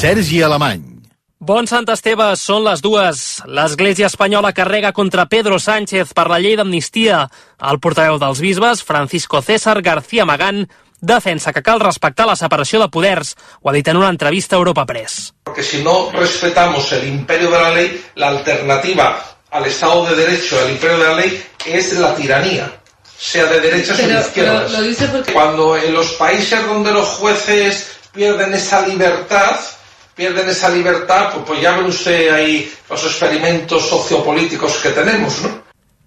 Sergi Alemany. Bon Sant Esteve, són les 2. L'Església espanyola carrega contra Pedro Sánchez per la llei d'amnistia. El portaveu dels bisbes, Francisco César García Magán, defensa que cal respectar la separació de poders. Ho ha dit en una entrevista a Europa Press. Porque si no respetamos el imperio de la ley, la alternativa al Estado de Derecho, al imperio de la ley, es la tiranía, sea de derechas o de izquierdas. Lo dice porque... Cuando en los países donde los jueces pierden esa libertad, pues ya ve usted ahí los experimentos sociopolíticos que tenemos, ¿no?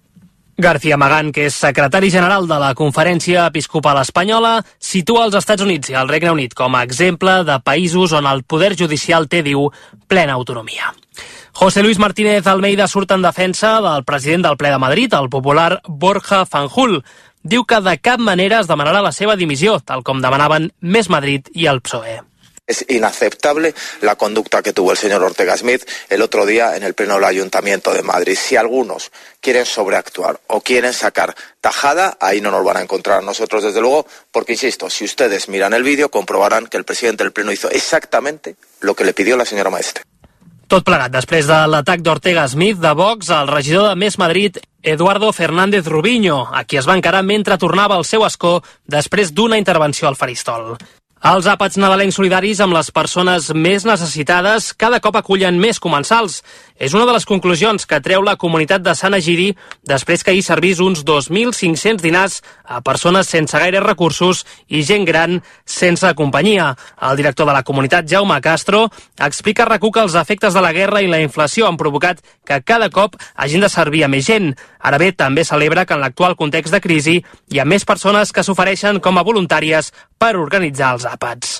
García Magán, que és secretari general de la Conferència Episcopal Espanyola, situa els Estats Units i el Regne Unit com a exemple de països on el poder judicial té, diu, plena autonomia. José Luis Martínez Almeida surt en defensa del president del Ple de Madrid, el popular Borja Fanjul. Diu que de cap manera es demanarà la seva dimissió, tal com demanaven Més Madrid i el PSOE. Es inaceptable la conducta que tuvo el señor Ortega Smith el otro día en el Pleno del Ayuntamiento de Madrid. Si algunos quieren sobreactuar o quieren sacar tajada, ahí no nos van a encontrar a nosotros, desde luego, porque, insisto, si ustedes miran el vídeo, comprobarán que el presidente del Pleno hizo exactamente lo que le pidió la señora Maestre. Tot plegat, després de l'atac d'Ortega Smith de Vox, el regidor de Més Madrid, Eduardo Fernández Rubiño, a qui es va encarar mentre tornava al seu escó després d'una intervenció al faristol. Els àpats nadalencs solidaris amb les persones més necessitades cada cop acullen més comensals. És una de les conclusions que treu la comunitat de Sant Egidi després que ahir servís uns 2.500 dinars a persones sense gaire recursos i gent gran sense companyia. El director de la comunitat, Jaume Castro, explica a RAC1 que els efectes de la guerra i la inflació han provocat que cada cop hagin de servir a més gent. Ara bé, també celebra que en l'actual context de crisi hi ha més persones que s'ofereixen com a voluntàries per organitzar els àpats.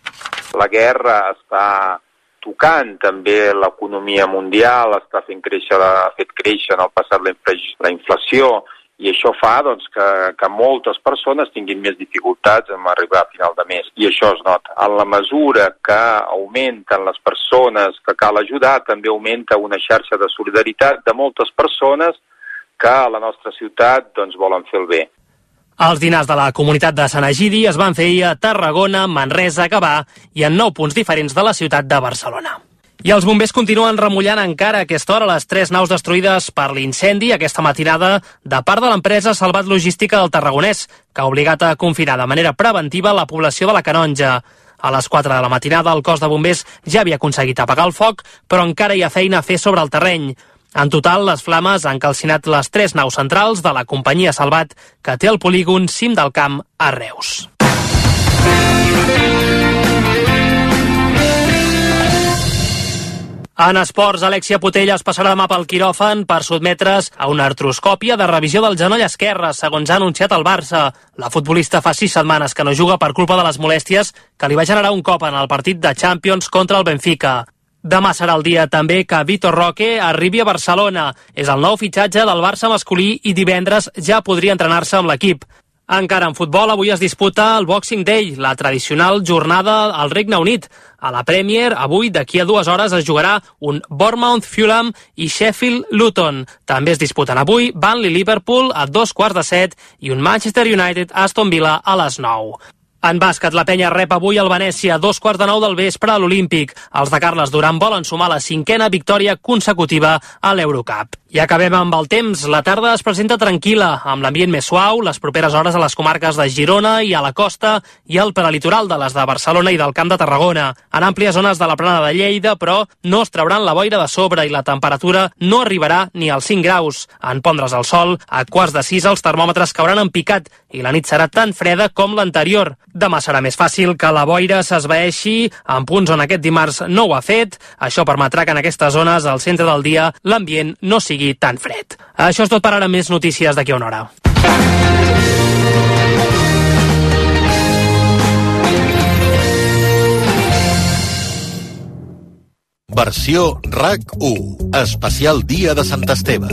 La guerra està tocant també l'economia mundial, està ha fet créixer en el passat la inflació, i això fa que moltes persones tinguin més dificultats en arribar a final de mes, i això es nota. En la mesura que augmenten les persones que cal ajudar, també augmenta una xarxa de solidaritat de moltes persones que a la nostra ciutat volen fer el bé. Els dinars de la comunitat de Sant Egidi es van fer ahir a Tarragona, Manresa, Gavà i en 9 punts diferents de la ciutat de Barcelona. I els bombers continuen remullant encara a aquesta hora les 3 naus destruïdes per l'incendi aquesta matinada de part de l'empresa Salvat Logística del Tarragonès, que ha obligat a confinar de manera preventiva la població de la Canonja. A les 4 de la matinada el cos de bombers ja havia aconseguit apagar el foc, però encara hi ha feina a fer sobre el terreny. En total, les flames han calcinat les 3 naus centrals de la companyia Salvat, que té el polígon Cim del Camp a Reus. En esports, Alexia Putellas passarà demà pel quiròfan per sotmetre's a una artroscòpia de revisió del genoll esquerre, segons ha anunciat el Barça. La futbolista fa 6 setmanes que no juga per culpa de les molèsties que li va generar un cop en el partit de Champions contra el Benfica. Demà serà el dia també que Vitor Roque arribi a Barcelona. És el nou fitxatge del Barça masculí i divendres ja podria entrenar-se amb l'equip. Encara en futbol, avui es disputa el Boxing Day, la tradicional jornada al Regne Unit. A la Premier, avui, d'aquí a 2 hores, es jugarà un Bournemouth Fulham i Sheffield Luton. També es disputen avui Burnley Liverpool a 6:45 i un Manchester United Aston Villa a les 9. En bàsquet, la penya rep avui el Venècia a 8:45 del vespre a l'Olímpic. Els de Carles Duran volen sumar la 5a victòria consecutiva a l'Eurocup. I acabem amb el temps. La tarda es presenta tranquil·la, amb l'ambient més suau, les properes hores a les comarques de Girona i a la costa i al prelitoral de les de Barcelona i del Camp de Tarragona. En àmplies zones de la plana de Lleida, però no es trauran la boira de sobre i la temperatura no arribarà ni als 5 graus. En pondre's el sol, a 5:45 els termòmetres cauran en picat i la nit serà tan freda com l'anterior. Demà serà més fàcil que la boira s'esvaeixi en punts on aquest dimarts no ho ha fet. Això permetrà que en aquestes zones, al centre del dia, l'ambient no sigui tan fred. Això és tot per ara, més notícies d'aquí a una hora. Versió RAC1. Especial Dia de Sant Esteve.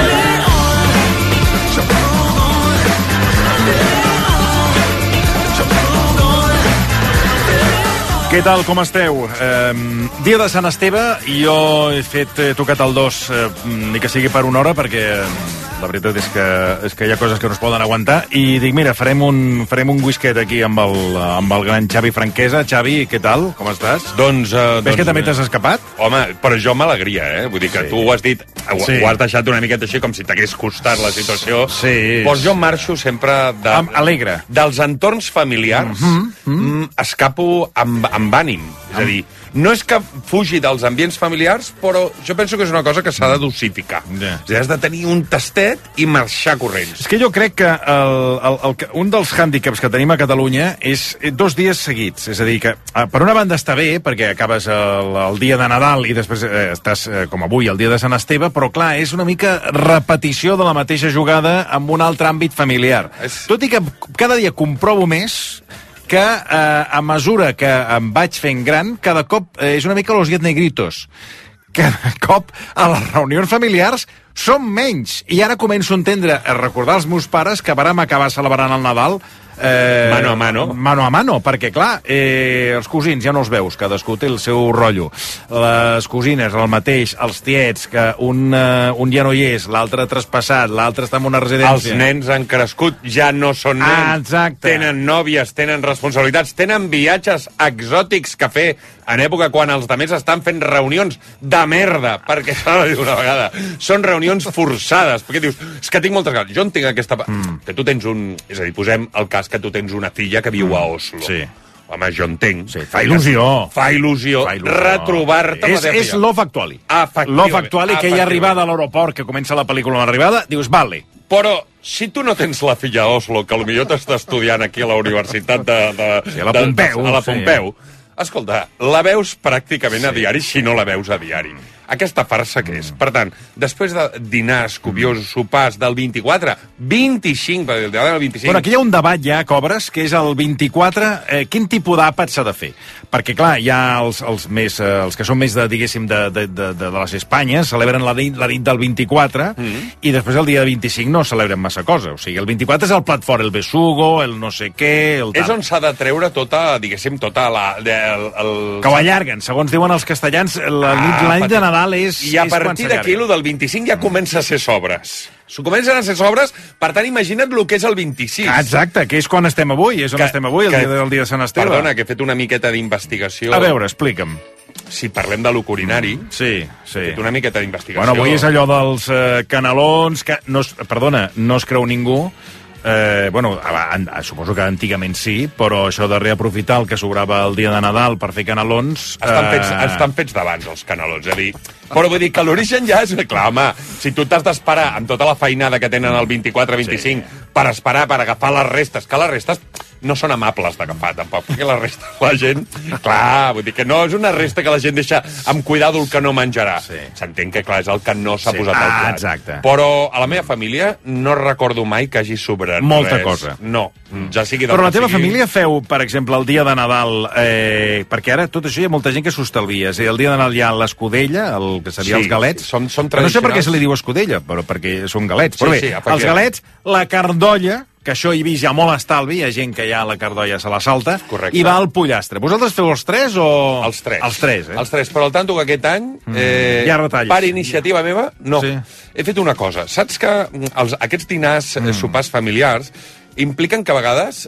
Què tal, com esteu? Dia de Sant Esteve, i jo he tocat el 2, ni que sigui per una hora, perquè La veritat és que hi ha coses que no es poden aguantar. I dic, mira, farem un whisket aquí amb el gran Xavi Franquesa. Xavi, què tal? Com estàs? Ves que també t'has escapat? Home, però jo m'alegria, Vull dir que tu ho has dit, ho has deixat una miqueta així com si t'hagués costat la situació. Sí. Doncs jo marxo sempre alegre. Dels entorns familiars, escapo amb ànim. És a dir, no és que fugi dels ambients familiars, però jo penso que és una cosa que s'ha de dosificar. És a dir, has de tenir un tastet i marxar corrents. És que jo crec que un dels hàndicaps que tenim a Catalunya és 2 dies seguits. És a dir, que per una banda està bé, perquè acabes el dia de Nadal i després estàs, com avui, el dia de Sant Esteve, però clar, és una mica repetició de la mateixa jugada amb un altre àmbit familiar. Tot i que cada dia comprovo més que a mesura que em vaig fent gran, cada cop és una mica los 10 negritos. Cada cop a les reunions familiars som menys. I ara començo a recordar als meus pares que vàrem acabar celebrant el Nadal mano a mano. Mano a mano, perquè clar, els cosins ja no els veus, cadascú té el seu rotllo. Les cosines, el mateix, els tiets, que un ja no hi és, l'altre ha traspassat, l'altre està en una residència. Els nens han crescut, ja no són nens. Exacte. Tenen nòvies, tenen responsabilitats, tenen viatges exòtics que fer en època quan els altres estan fent reunions de merda, perquè s'ha de dir una vegada. Són reunions forçades, perquè dius, és que tinc moltes ganes. Jo entenc aquesta... Que tu tens és a dir, posem el cas que tu tens una filla que viu a Oslo. Sí. Home, jo entenc. Sí, fa il·lusió. Fa il·lusió retrobar-te. És Love Actually. Love Actually, que ella arribada a l'aeroport, que comença la pel·lícula amb l'arribada, dius, vale. Però si tu no tens la filla a Oslo, que potser t'està estudiant aquí a la Universitat Sí, a la Pompeu. A la Pompeu. Escolta, la veus pràcticament a diari, si no la veus a diari. Aquesta farsa que és. Per tant, després de dinars copiosos, sopars del 24, 25, perquè el del 25... Bueno, aquí hi ha un debat ja, Cobres, que és el 24, quin tipus d'àpat s'ha de fer? Perquè, clar, hi ha els que són més, diguéssim, de les Espanyes, celebren la nit del 24, i després el dia 25 no celebren massa cosa. O sigui, el 24 és el plat fort, el besugo, el no sé què... És on s'ha de treure tota, diguéssim, tota la... Que ho allarguen, segons diuen els castellans, la nit de Nadal i a partir d'aquí, el del 25 ja comença a ser sobres. Comencen a ser sobres, per tant, imagina't el que és el 26. Exacte, que és quan estem avui, el dia de Sant Esteve. Perdona, que he fet una miqueta d'investigació. A veure, explica'm. Si parlem de l'ocurinari, sí. He fet una miqueta d'investigació. Bueno, avui és allò dels canelons, que no es creu ningú. Suposo que antigament sí, però això de reaprofitar el que sobrava el dia de Nadal per fer canelons... Estan fets d'abans, els canelons, Però vull dir que l'origen ja és... Clar, home, si tu t'has d'esperar amb tota la feinada que tenen el 24-25 per esperar, per agafar les restes, que les restes no són amables d'agafar, tampoc, perquè les restes la gent... Clar, vull dir que no és una resta que la gent deixa amb cuidado el que no menjarà. S'entén que, clar, és el que no s'ha posat al plat. Exacte. Però a la meva família no recordo mai que hagi sobrat molta res. Cosa. No, ja sigui... Però la teva família feu, per exemple, el dia de Nadal, perquè ara tot això hi ha molta gent que s'ho estalvia. És a dir, el dia de Nadal hi ha l'escudella, el que seria els galets. Són no sé per què se li diu escudella, però perquè són galets. Però bé, els galets, la cardolla, que això he vist ja molt estalvi, hi ha gent que ja la cardolla se la salta, i va al pollastre. Vosaltres feu els 3 o...? Els 3. Els 3, Els 3, però al tanto que aquest any, per iniciativa meva, no. Sí. He fet una cosa. Saps que aquests dinars, sopars familiars, impliquen que a vegades,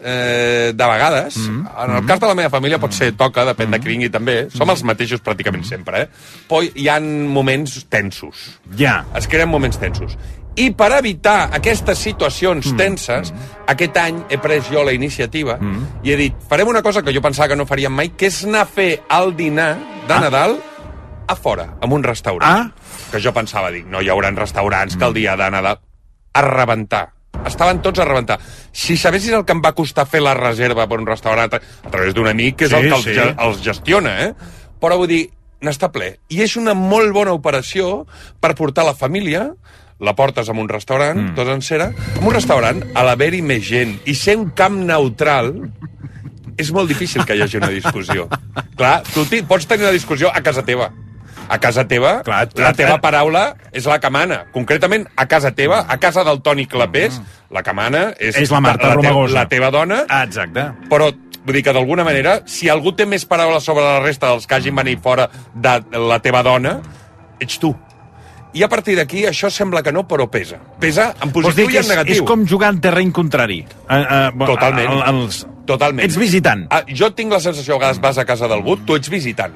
en el cas de la meva família pot ser toca, depèn de qui vingui també, som els mateixos pràcticament sempre, però hi ha moments tensos. Ja. Es creen moments tensos. I per evitar aquestes situacions tenses, aquest any he pres jo la iniciativa i he dit, farem una cosa que jo pensava que no faríem mai, que és anar a fer el dinar de Nadal a fora, en un restaurant. Que jo pensava, no hi haurà restaurants que el dia de Nadal... A rebentar. Estaven tots a rebentar. Si sabessis el que em va costar fer la reserva per un restaurant a través d'un amic, que és el que els gestiona, però vull dir, n'està ple. I és una molt bona operació per portar la família, la portes en un restaurant, tots en cera, en un restaurant, a l'haver-hi més gent, i ser un camp neutral, és molt difícil que hi hagi una discussió. Clar, tu pots tenir una discussió a casa teva. A casa teva, la teva paraula és la que mana. Concretament, a casa teva, a casa del Toni Clapés, la que mana és la Marta Romagosa, la teva dona. Exacte. Però vull dir que d'alguna manera, si algú té més paraules sobre la resta dels que hagin venit fora de la teva dona, ets tu. I a partir d'aquí això sembla que no, però pesa. Pesa en positiu i en negatiu. És com jugar en terreny contrari. Totalment. Totalment. Ets visitant. Jo tinc la sensació, a vegades vas a casa d'algú, tu ets visitant.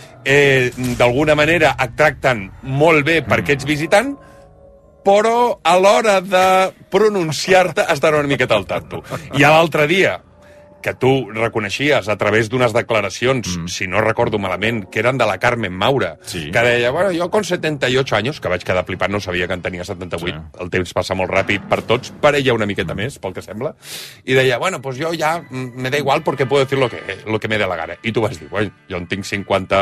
D'alguna manera et tracten molt bé perquè ets visitant, però a l'hora de pronunciar-te has d'anar una miqueta al tanto. I l'altre dia, que tu reconeixies a través d'unes declaracions, si no recordo malament, que eren de la Carmen Maura, que deia, bueno, jo con 78 anys, que vaig quedar flipant, no sabia que en tenia 78, el temps passa molt ràpid per tots, per ella una miqueta més, pel que sembla, i deia, bueno, pues yo ya me da igual porque puedo decir lo que me dé la gana. I tu vas dir, bueno, jo en tinc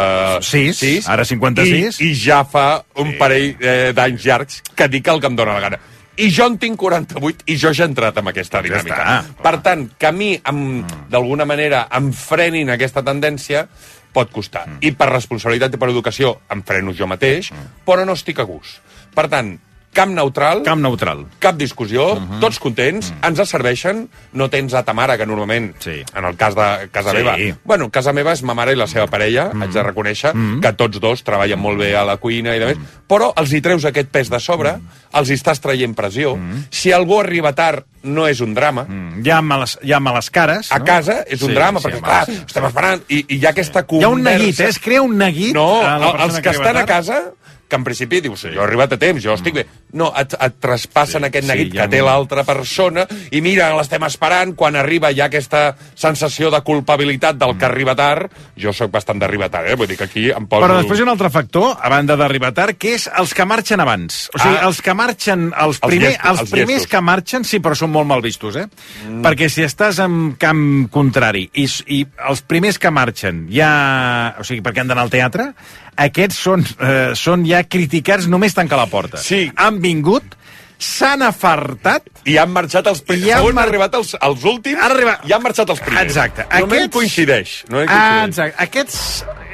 56, ara 56, i ja fa un parell d'anys llargs que dic el que em dóna la gana. I jo en tinc 48 i jo ja he entrat en aquesta dinàmica. Per tant, que a mi, d'alguna manera, em frenin aquesta tendència, pot costar. I per responsabilitat i per educació em freno jo mateix, però no estic a gust. Per tant, camp neutral, cap discussió, tots contents, ens serveixen, no tens a ta mare, que normalment, en el cas de casa meva... Bueno, casa meva és ma mare i la seva parella, haig de reconèixer que tots dos treballen molt bé a la cuina i de més, però els hi treus aquest pes de sobre, els hi estàs traient pressió, si algú arriba tard no és un drama. Hi ha males cares. A casa és un drama, perquè, clar, estem esperant, i hi ha aquesta conversa... Hi ha un neguit, es crea un neguit... No, els que estan a casa... que en principi dius, jo he arribat a temps, jo estic bé. No, et traspassen aquest neguit que té l'altra persona i mira, l'estem esperant, quan arriba hi ha aquesta sensació de culpabilitat del que arriba tard. Jo sóc bastant d'arribar tard, vull dir que aquí em poso... Però després hi ha un altre factor, a banda d'arribar tard, que és els que marxen abans. O sigui, els que marxen... Els primers que marxen, sí, però són molt mal vistos, Perquè si estàs en camp contrari i els primers que marxen ja... O sigui, perquè han d'anar al teatre, aquests són ja criticats només tancar la porta. Sí. Han vingut, s'han afartat... I han marxat els primers. Segons han arribat els últims, i han marxat els primers. Exacte. Només coincideix. Exacte. Aquests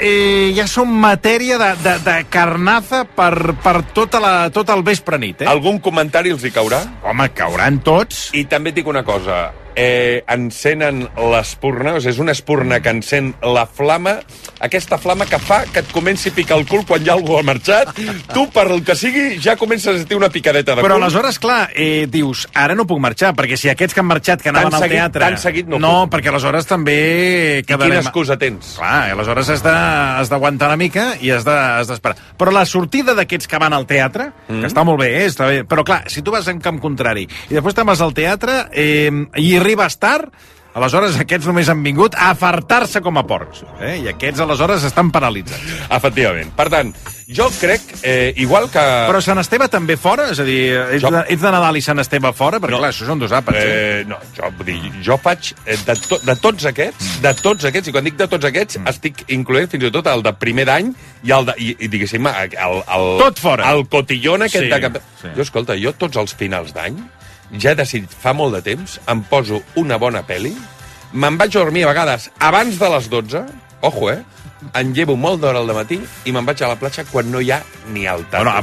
ja són matèria de carnaza per tot el vespre nit. Algun comentari els hi caurà? Home, cauran tots. I també et dic una cosa... encenen l'espurna, o sigui, és una espurna que encén la flama, aquesta flama que fa que et comenci a picar el cul quan ja algú ha marxat, tu, per el que sigui, ja comences a sentir una picadeta de cul. Però aleshores, clar, dius, ara no puc marxar, perquè si aquests que han marxat, que anaven al teatre... Tan seguit no puc. No, perquè aleshores també... I quina excusa tens? Clar, aleshores has d'aguantar una mica i has d'esperar. Però la sortida d'aquests que van al teatre, que està molt bé, està bé, però clar, si tu vas en camp contrari i després te'n vas al teatre i arribes tard, aleshores aquests només han vingut a afartar-se com a porcs. I aquests aleshores estan paralitzats. Efectivament. Per tant, jo crec, igual que... Però Sant Esteve també fora? És a dir, ets de Nadal i Sant Esteve fora? Perquè clar, això són dos àpats. No, jo faig de tots aquests, i quan dic de tots aquests, estic incloent fins i tot el de primer d'any i diguéssim, tot fora. El cotillon aquest de... Jo, escolta, jo tots els finals d'any ja he decidit fa molt de temps, em poso una bona pel·li, me'n vaig a dormir a vegades abans de les 12, ojo, em llevo molt d'hora al dematí i me'n vaig a la platja quan no hi ha ni alta. Bueno,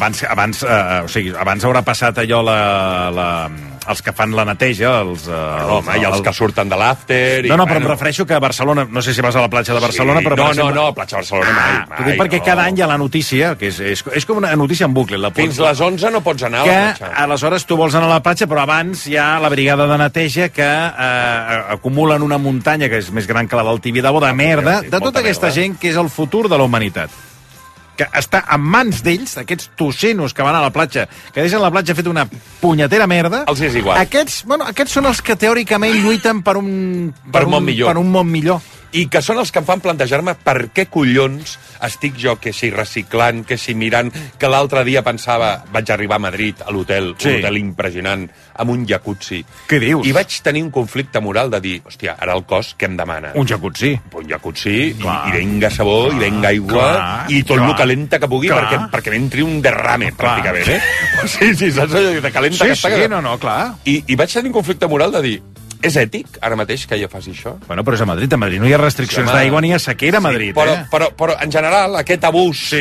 abans haurà passat allò els que fan la neteja, i els que surten de l'after... No, però em refereixo que a Barcelona, no sé si vas a la platja de Barcelona, però... No, a platja de Barcelona mai. T'ho dic perquè cada any hi ha la notícia, que és com una notícia en bucle. Fins les 11 no pots anar a la platja. Que aleshores tu vols anar a la platja, però abans hi ha la brigada de neteja que acumulen una muntanya que és més gran que la del Tibidabo de merda, de tota aquesta gent que és el futur de la humanitat, que està en mans d'ells, d'aquests tocinos que van a la platja, que deixen la platja fet una punyetera merda. Els és igual. Aquests són els que teòricament lluiten per un món millor. I que són els que em fan plantejar-me per què collons estic jo, que si reciclant, que si mirant, que l'altre dia pensava, vaig arribar a Madrid, a l'hotel, un hotel impressionant, amb un jacuzzi. Què dius? I vaig tenir un conflicte moral de dir, hòstia, ara el cos què em demana? Un jacuzzi. Un jacuzzi, i venga sabó, i venga aigua, i tot lo calenta que pugui, perquè m'entri un derrame, pràcticament, Sí, saps allò de calenta que està... Sí, no, clar. I vaig tenir un conflicte moral de dir, és ètic, ara mateix, que jo faci això? Bueno, però és a Madrid. A Madrid no hi ha restriccions d'aigua ni a sequera a Madrid, però en general, aquest abús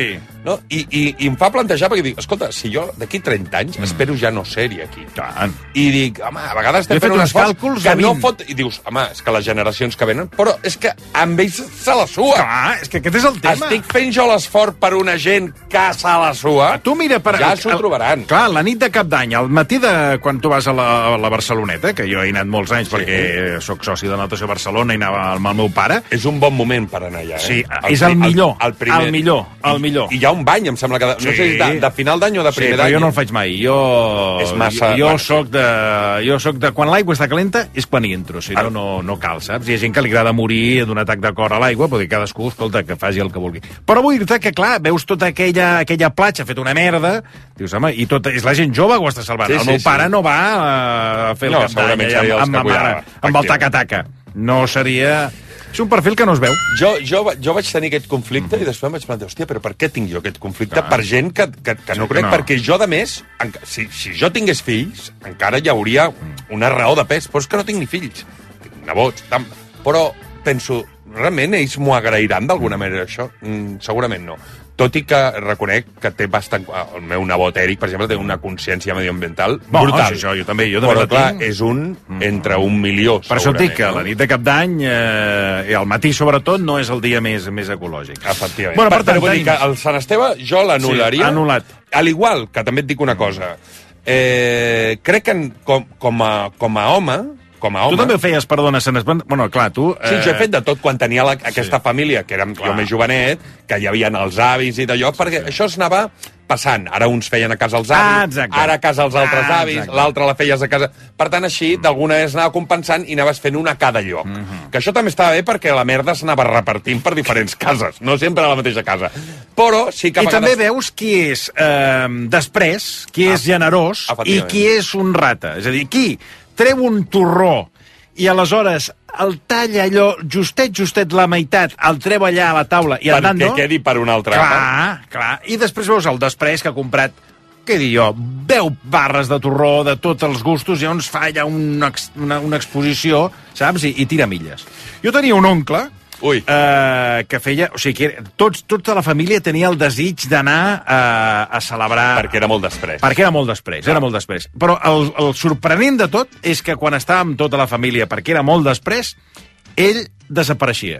No? I em fa plantejar, perquè dic, escolta, si jo d'aquí 30 anys espero ja no ser-hi aquí. Tant. I dic, home, a vegades estem Jo he fent fet un uns esforç càlculs que de no 20. fot... I dius, home, és que les generacions que venen... Però és que amb ells se la sua. Clar, és que aquest és el tema. Estic fent jo l'esforç per una gent que se la sua. Tu mira... Ja s'ho trobaran. Clar, la nit de Cap d'Any, al matí de quan tu vas a la Barceloneta, que jo he anat molts anys perquè sóc soci de Natació Barcelona i anava amb el meu pare... És un bon moment per anar allà, Sí, és el millor. El millor. I hi ha un bany, em sembla que... No sé si de final d'any o de primer d'any. Sí, però jo no el faig mai. És massa... Jo soc de... Quan l'aigua està calenta és quan hi entro, si no, no cal, saps? Hi ha gent que li agrada morir d'un atac de cor a l'aigua, perquè cadascú, escolta, que faci el que vulgui. Però vull dir-te que, clar, veus tota aquella platja fet una merda, dius, home, i és la gent jove que ho està salvant. El meu pare no va a fer el Cap d'Any amb el taca-taca. No seria... És un perfil que no es veu. Jo vaig tenir aquest conflicte i després em vaig plantejar, hòstia, però per què tinc jo aquest conflicte? Per gent que no crec, perquè jo, de més, si jo tingués fills, encara hi hauria una raó de pes, però és que no tinc ni fills. Tinc nebots, però penso, realment ells m'ho agrairan d'alguna manera, això? Segurament no. Tot i que reconec que té bastant... El meu nebot Eric, per exemple, té una consciència medioambiental brutal. Jo també però, clar, és entre 1 milió, per això et dic que la nit de Cap d'Any, i al matí, sobretot, no és el dia més ecològic. Efectivament. Bueno, per tant, vull dir que el Sant Esteve jo l'anul·laria. Sí, anul·lat. Al igual que també et dic una cosa. Crec que com a home... Tu també ho feies, perdona, bueno, clar, tu... Sí, jo he fet de tot quan tenia aquesta família, que érem jo més jovenet, que hi havia els avis i d'allò, perquè això es anava passant. Ara uns feien a casa els avis, ara a casa els altres avis, l'altre la feies a casa... Per tant, així, d'alguna manera s'anava compensant i anaves fent una a cada lloc. Que això també estava bé perquè la merda s'anava repartint per diferents cases, no sempre a la mateixa casa. Però sí que a vegades... I també veus qui és després, qui és generós i qui és un rata. És a dir, qui treu un torró i aleshores el talla allò justet la meitat, el treu allà a la taula i andando... Perquè quedi per un altre. Clar. I després veus el després que ha comprat, què dic jo, 10 barres de torró de tots els gustos i llavors fa allà una exposició, saps? I tira milles. Jo tenia un oncle que feia... O sigui, tota la família tenia el desig d'anar a celebrar... Perquè era molt després. Era molt després. Però el sorprenent de tot és que quan estava amb tota la família, perquè era molt després, ell desapareixia.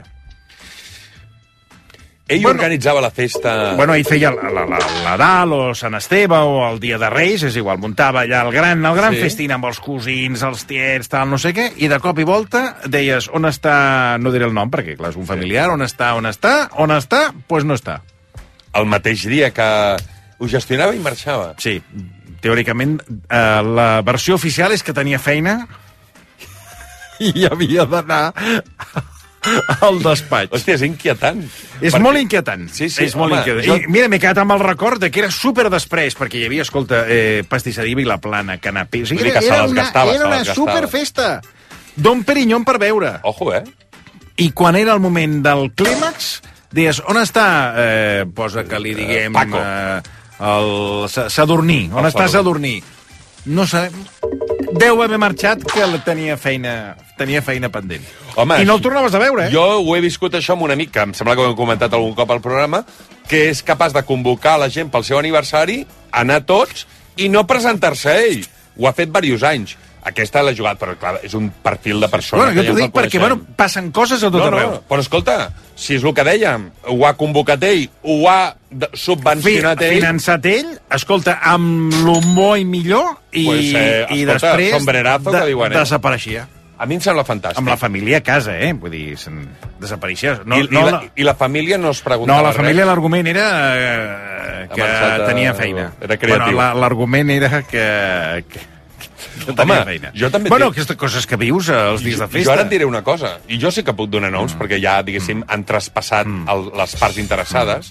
Ell organitzava la festa... Ell feia la Nadal o Sant Esteve o el Dia de Reis, és igual, muntava allà el gran festín amb els cosins, els tiets, tal, no sé què, i de cop i volta deies, on està... No diré el nom, perquè, clar, és un familiar, on està? Doncs no està. El mateix dia que ho gestionava i marxava. Sí, teòricament, la versió oficial és que tenia feina i havia d'anar... al despatx. Hòstia, és inquietant. Molt inquietant. Sí, és molt inquietant. I mira, m'he quedat amb el record de que era super després, perquè hi havia, escolta, pastisseria Vilaplana, canapé... O sigui, era una superfesta. Don Perignon per beure. Ojo, I quan era el moment del clímax, deies, on està, posa que li diguem... Paco. El Sadurní. On està Sadurní? No sabem... Deu haver marxat que tenia feina pendent. Home, I no el tornaves a veure, Jo ho he viscut això amb un amic, que em sembla que ho hem comentat algun cop al programa, que és capaç de convocar la gent pel seu aniversari, anar tots i no presentar-se a ell. Ho ha fet diversos anys. Aquesta l'ha jugat, però clar, és un perfil de persona... Jo t'ho dic perquè, passen coses a tot arreu. Però escolta, si és el que dèiem, ho ha convocat ell, ho ha subvencionat ell... Finançat ell, escolta, amb l'humor i millor, i després desapareixia. A mi em sembla fantàstic. Amb la família a casa, Vull dir, desapareixia. I la família no es preguntava res? No, la família l'argument era que tenia feina. Era creatiu. L'argument era que tenia feina. Jo també aquestes coses que vius els dies de festa. Jo ara et diré una cosa, i jo sí que puc donar noms, perquè ja, diguéssim, han traspassat les parts interessades.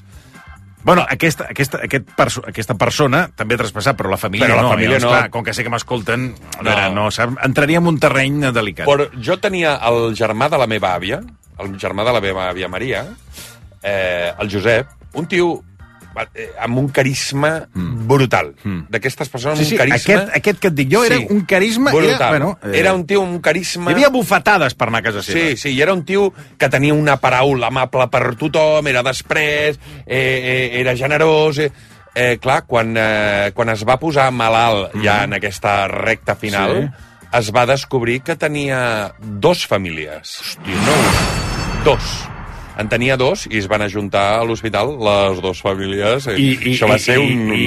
Aquesta persona també ha traspassat, però la família no. Clar, com que sé que m'escolten, entraria en un terreny delicat. Però jo tenia el germà de la meva àvia, Maria, el Josep, un tio amb un carisma brutal. D'aquestes persones amb un carisma... Aquest que et dic jo era un carisma... Brutal. Era un tio amb un carisma... Hi havia bufetades per anar a casa seva. Sí, i era un tio que tenia una paraula amable per tothom, era després, era generós... Clar, quan es va posar malalt ja en aquesta recta final, es va descobrir que tenia 2 famílies. Hòstia, no, 2. En tenia 2 i es van ajuntar a l'hospital les 2 famílies. Això va ser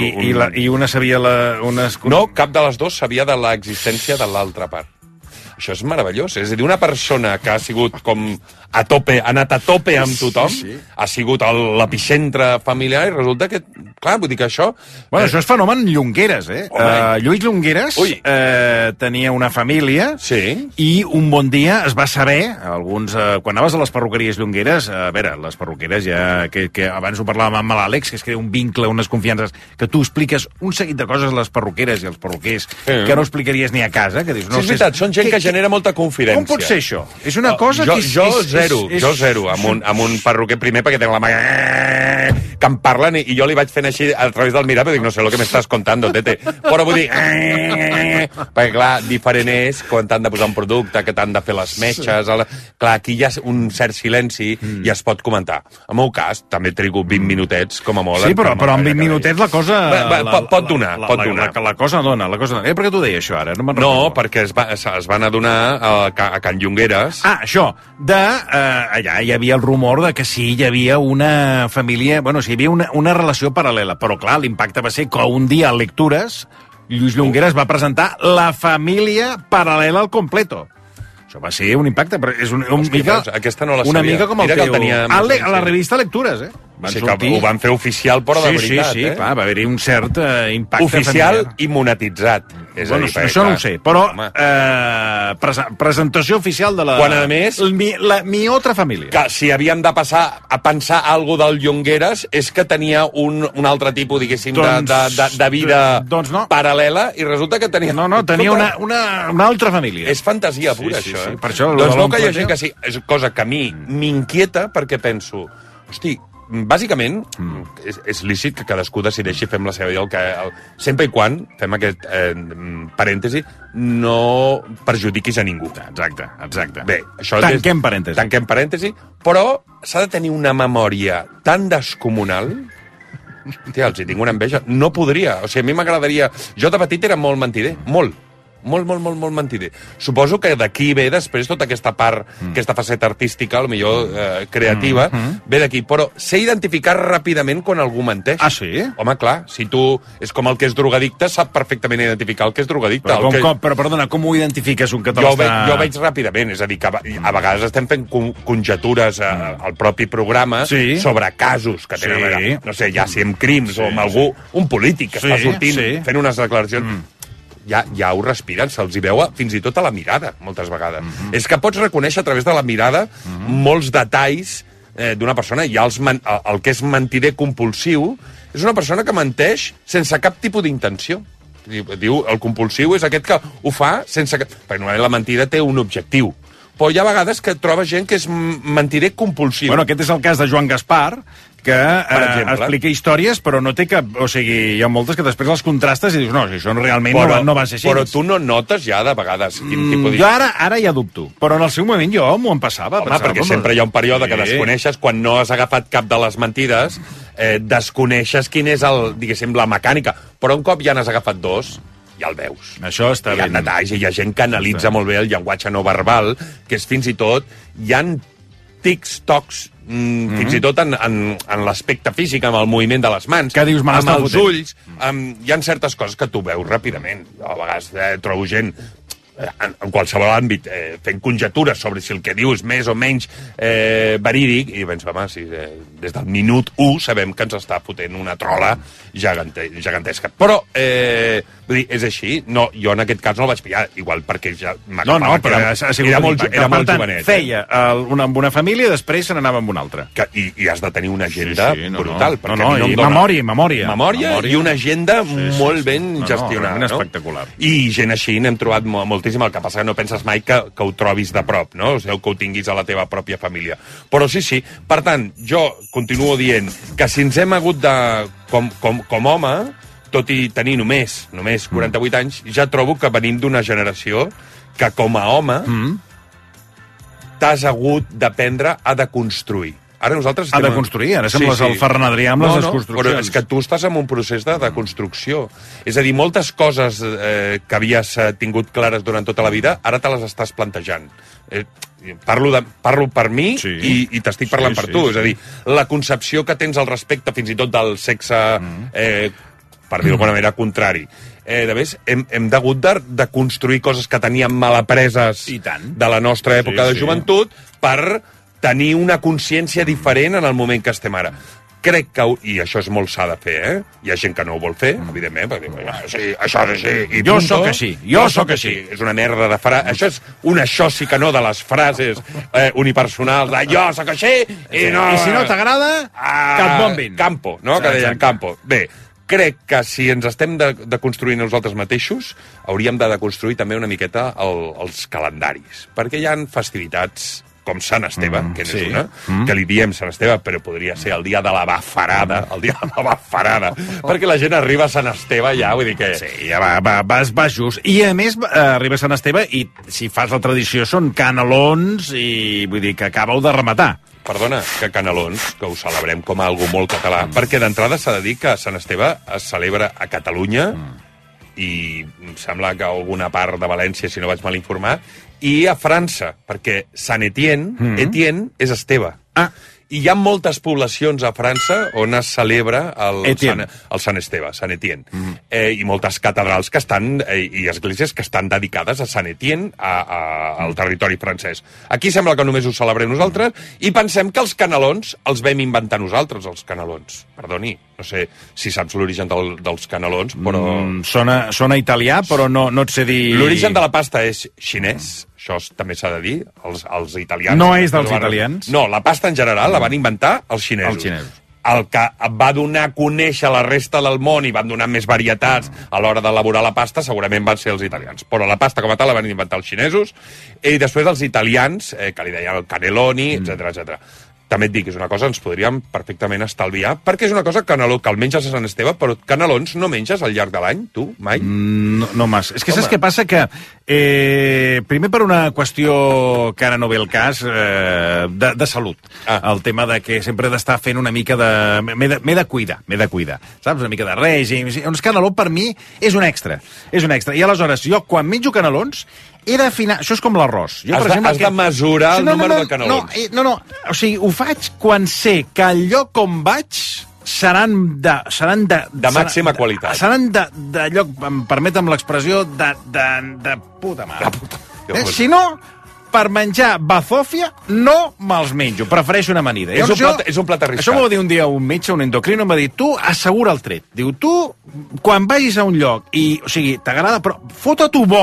I una sabia No, cap de les 2 sabia de l'existència de l'altra part. Això és meravellós. És a dir, una persona que ha sigut com a tope, ha anat a tope amb tothom, ha sigut l'epicentre familiar i resulta que, clar, vull dir que això... Bueno, això és fenomen Llongueres, Lluís Llongueres tenia una família i un bon dia es va saber, quan anaves a les perruqueries Llongueres, a veure, les perruqueres ja, que abans ho parlàvem amb l'Àlex, que es crea un vincle, unes confiances, que tu expliques un seguit de coses a les perruqueres i als perruquers que no explicaries ni a casa, que dius... Sí, és veritat, són gent que genera molta confidència. Com pot ser això? És una cosa que... Jo zero, amb un perruquer primer perquè tengo la mà... que em parlen i jo li vaig fent així a través del mirar, però dic, no sé lo que m'estàs contando, tete. Però vull dir... perquè, clar, diferent és quan t'han de posar un producte, que t'han de fer les metges... Clar, aquí hi ha un cert silenci i es pot comentar. En el meu cas, també trigo 20 minutets, com a molt. Sí, però en 20 minutets la cosa... Pot donar. La cosa dona. Per què t'ho deia, això, ara? No, perquè es van adonar a Can Llongueres... Això, allà hi havia el rumor de que sí, hi havia una família... Bueno, sí, hi havia una relació paral·lela, però clar, l'impacte va ser que un dia a Lectures Lluís Llongueres va presentar La família paral·lela al completo. Això va ser un impacte, però és una mica... Aquesta no la sabia. Una mica com el teu... A la revista Lectures, Ho van fer oficial, però de veritat. Sí, va haver-hi un cert impacte oficial i monetitzat. Bueno, això no ho sé, però presentació oficial de la... Quan, a més... Mi otra família. Que si havíem de passar a pensar alguna del Llongueres és que tenia un altre tipus, diguéssim, de vida paral·lela i resulta que tenia... No, tenia una altra família. És fantasia pura, això. Per això doncs veu que hi ha gent que sí. És cosa que a mi m'inquieta perquè penso... Hosti, bàsicament, és lícit que cadascú decideixi fem la seva vida sempre i quan, fem aquest parèntesi, no perjudiquis a ningú. Exacte. Bé, això Tanquem parèntesi. Tanquem parèntesi, però s'ha de tenir una memòria tan descomunal... Hòstia, els hi tinc una enveja. No podria. O sigui, a mi m'agradaria... Jo de petit era molt mentider, molt mentider. Suposo que d'aquí ve després tota aquesta part, aquesta faceta artística, potser creativa, ve d'aquí. Però sé identificar ràpidament quan algú menteix. Ah, sí? Home, clar, si tu... És com el que és drogadicte, sap perfectament identificar el que és drogadicte. Però perdona, com ho identifiques un català? Jo veig ràpidament, és a dir, que a vegades estem fent conjectures al propi programa sobre casos que tenen a veure, no sé, ja si amb crims o amb algú, un polític que està sortint fent unes declaracions... Ja ho respiren, se'ls hi veu fins i tot a la mirada, moltes vegades. És que pots reconèixer a través de la mirada molts detalls d'una persona. I el que és mentider compulsiu és una persona que menteix sense cap tipus d'intenció. Diu, el compulsiu és aquest que ho fa sense... Perquè normalment la mentida té un objectiu. Però hi ha vegades que trobes gent que és mentider compulsiu. Bueno, aquest és el cas de Joan Gaspar, que explica històries, però no té cap... O sigui, hi ha moltes que després les contrastes i dius, no, això realment no va ser així. Però tu no notes ja, de vegades, quin tipus de... Jo ara ja dubto, però en el seu moment jo m'ho em passava. Home, perquè sempre hi ha un període que desconeixes, quan no has agafat cap de les mentides, desconeixes quin és, diguéssim, la mecànica. Però un cop ja n'has agafat dos... ja el veus. Això està bé. Hi ha detalls i hi ha gent que analitza molt bé el llenguatge no verbal, que és fins i tot... Hi ha tics, tocs, fins i tot en l'aspecte físic, amb el moviment de les mans, que dius, amb els ulls, hi ha certes coses que tu veus ràpidament. Jo a vegades trobo gent en qualsevol àmbit, fent conjectures sobre si el que diu és més o menys verídic, i penso, home, si des del minut 1 sabem que ens està fotent una trola gegantesca. Però, vull dir, és així. No, jo en aquest cas no el vaig pillar, igual perquè ja m'agafava, però era molt jovenet. Feia amb una família i després se n'anava amb una altra. I has de tenir una agenda brutal. I memòria. Memòria i una agenda molt ben gestionada. Espectacular. I gent així n'hem trobat moltíssim. moltíssim, el que passa que no penses mai que ho trobis de prop, no? O sigui, que ho tinguis a la teva pròpia família. Però sí. Per tant, jo continuo dient que si ens hem hagut de... Com home, tot i tenir només 48 anys, ja trobo que venim d'una generació que com a home t'has hagut d'aprendre a deconstruir. Ara nosaltres estem... Ha de construir, ara sembles el Ferran Adrià amb les desconstruccions. Però és que tu estàs en un procés de deconstrucció. És a dir, moltes coses que havies tingut clares durant tota la vida, ara te les estàs plantejant. Parlo per mi i t'estic parlant per tu. És a dir, la concepció que tens al respecte fins i tot del sexe, per dir-ho d'alguna manera, contrari. De més, hem hagut de construir coses que teníem mal apreses de la nostra època de joventut per tenir una consciència diferent en el moment que estem ara. Crec que, i això és molt s'ha de fer, hi ha gent que no ho vol fer, evidentment, perquè això és així, i jo sóc així, jo sóc així. És una merda de frase, això és un això sí que no de les frases unipersonals, de jo sóc així, i no... I si no t'agrada, que et bombin. Campo, no? Que deien campo. Bé, crec que si ens estem deconstruint nosaltres mateixos, hauríem de deconstruir també una miqueta els calendaris, perquè hi ha festivitats com Sant Esteve, que n'és una, que li diem Sant Esteve, però podria ser el dia de la bafarada, perquè la gent arriba a Sant Esteve ja, vull dir que... Sí, ja vas just. I a més, arriba a Sant Esteve i si fas la tradició són canelons i vull dir que acabeu de rematar. Perdona, que canelons, que ho celebrem com a algo molt català, perquè d'entrada s'ha de dir que Sant Esteve es celebra a Catalunya i em sembla que alguna part de València, si no vaig mal informar, i a França, perquè Sant Etienne, Etienne és Esteve. I hi ha moltes poblacions a França on es celebra el Sant Esteve, Sant Etienne. I moltes catedrals que estan, i esglésies que estan dedicades a Sant Etienne, al territori francès. Aquí sembla que només ho celebrem nosaltres i pensem que els canelons els vam inventar nosaltres, els canelons. Perdoni, no sé si saps l'origen dels canelons, però... Sona italià, però no et sé dir... L'origen de la pasta és xinès, això també s'ha de dir, els italians... No és dels italians? No, la pasta en general la van inventar els xinesos. El que va donar a conèixer la resta del món i van donar més varietats a l'hora d'elaborar la pasta segurament van ser els italians. Però la pasta com a tal la van inventar els xinesos i després els italians, que li deien el cannelloni, etc. També et dic, és una cosa que ens podríem perfectament estalviar, perquè és una cosa que el menges a Sant Esteve, però canelons no menges al llarg de l'any, tu, mai? No mas. És que saps què passa? Que primer per una qüestió que ara no ve el cas, de salut. El tema de que sempre he d'estar fent una mica de... M'he de cuidar, saps? Una mica de règim. Un caneló per mi és un extra. I aleshores, jo quan menjo canelons he d'afinar... Això és com l'arròs. Has de mesurar el número de canelons. No. O sigui, ho faig quan sé que el lloc on vaig seran de màxima qualitat. Seran de lloc, em permetem l'expressió, de puta mare. Si no, per menjar bazofia, no me'ls menjo. Prefereixo una amanida. És un plat arriscat. Això m'ho va dir un dia un metge, un endocrino, em va dir, tu assegura el tret. Diu, tu, quan vagis a un lloc i, o sigui, t'agrada, però fota-t'ho bo.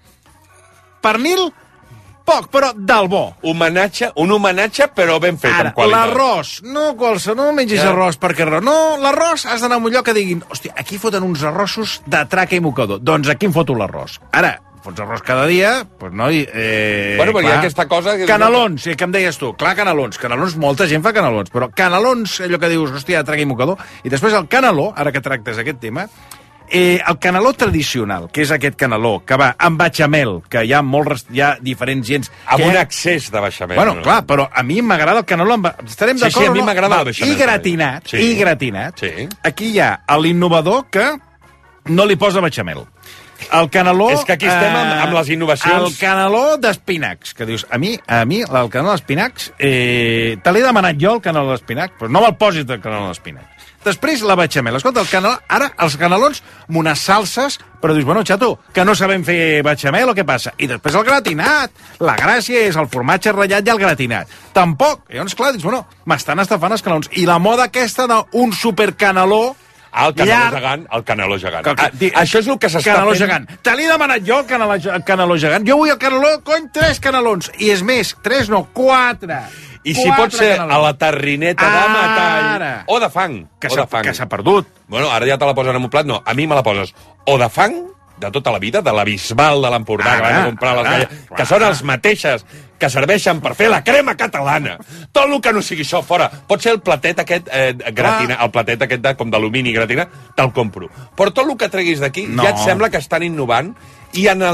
Pernil, poc, però del bo. Un homenatge, però ben fet, amb qualitat. L'arròs, no mengis arròs perquè arròs. No, l'arròs has d'anar a un lloc que diguin, hòstia, aquí foten uns arrossos de traca i mocador. Doncs aquí em foto l'arròs. Ara, fots arròs cada dia, doncs no... Bueno, però hi ha aquesta cosa... Canelons, que em deies tu. Clar, canelons, molta gent fa canelons, però canelons, allò que dius, hòstia, traca i mocador. I després el caneló, ara que tractes aquest tema... el caneló tradicional, que és aquest caneló que va amb bechamel, que hi ha diferents gens... Amb un excés de bechamel. Bueno, clar, però a mi m'agrada el caneló amb... Estarem d'acord? Sí, a mi m'agrada el bechamel. I gratinat. Sí. Aquí hi ha l'innovador que no li posa bechamel. El caneló... És que aquí estem amb les innovacions. El caneló d'espinacs, que dius, a mi el caneló d'espinacs, te l'he demanat jo, el caneló d'espinacs, però no me'l posis del caneló d'espinacs. Després la bechamel. Escolta, ara els canelons amb unes salses, però dius, bueno, xato, que no sabem fer bechamel o què passa? I després el gratinat. La gràcia és el formatge ratllat i el gratinat. Tampoc. I llavors, clar, dius, bueno, m'estan estafant els canelons. I la moda aquesta d'un supercaneló el caneló gegant. Això és el que s'està fent. Gegant. Te l'he demanat jo, el caneló gegant. Jo vull el caneló, 3 canelons. I és més, 3 no, 4. I si pot ser a la tarrineta de metall o de fang. Que s'ha perdut. Bueno, ara ja te la posen en un plat, no. A mi me la poses o de fang de tota la vida, de la Bisbal de l'Empordà, que van a comprar les galles, que són els mateixes que serveixen per fer la crema catalana. Tot el que no sigui això, fora. Pot ser el platet aquest gratinat, el platet aquest com d'alumini gratinat, te'l compro. Però tot el que treguis d'aquí ja et sembla que estan innovant i en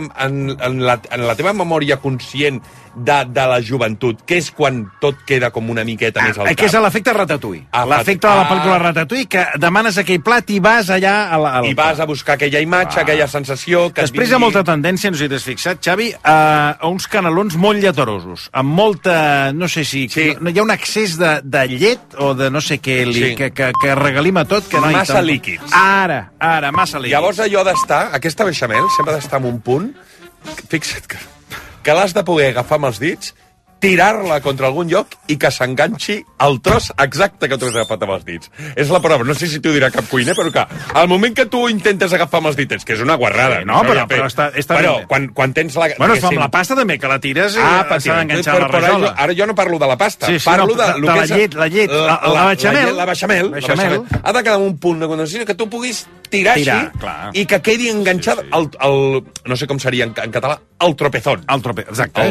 la teva memòria conscient de la joventut, que és quan tot queda com una miqueta més al cap. Que és l'efecte Ratatouille. L'efecte de la pel·lícula Ratatouille, que demanes aquell plat i vas allà... I vas a buscar aquella imatge, aquella sensació... Després hi ha molta tendència, no sé si t'has fixat, Xavi, a uns canelons molt lletorosos, amb molta... no sé si... Hi ha un excés de llet o de no sé què, que regalima tot. Massa líquids. Ara, massa líquids. Llavors allò d'estar, aquesta beixamel, sempre ha d'estar en un punt, fixa't que l'has de poder agafar amb els dits, tirar-la contra algun lloc i que s'enganxi el tros exacte que tu has agafat amb els dits. És la prova. No sé si t'ho dirà cap cuiner, però que al moment que tu intentes agafar amb els ditets, que és una guarrada... Però està quan tens la... Bueno, es fa amb la pasta també, que la tires i s'ha d'enganxar la rajola. Ara jo no parlo de la pasta, parlo de la llet, la beixamel. Ha de quedar un punt de condensació que tu puguis tirar així i que quedi enganxat no sé com seria en català, el tropezón. Exacte.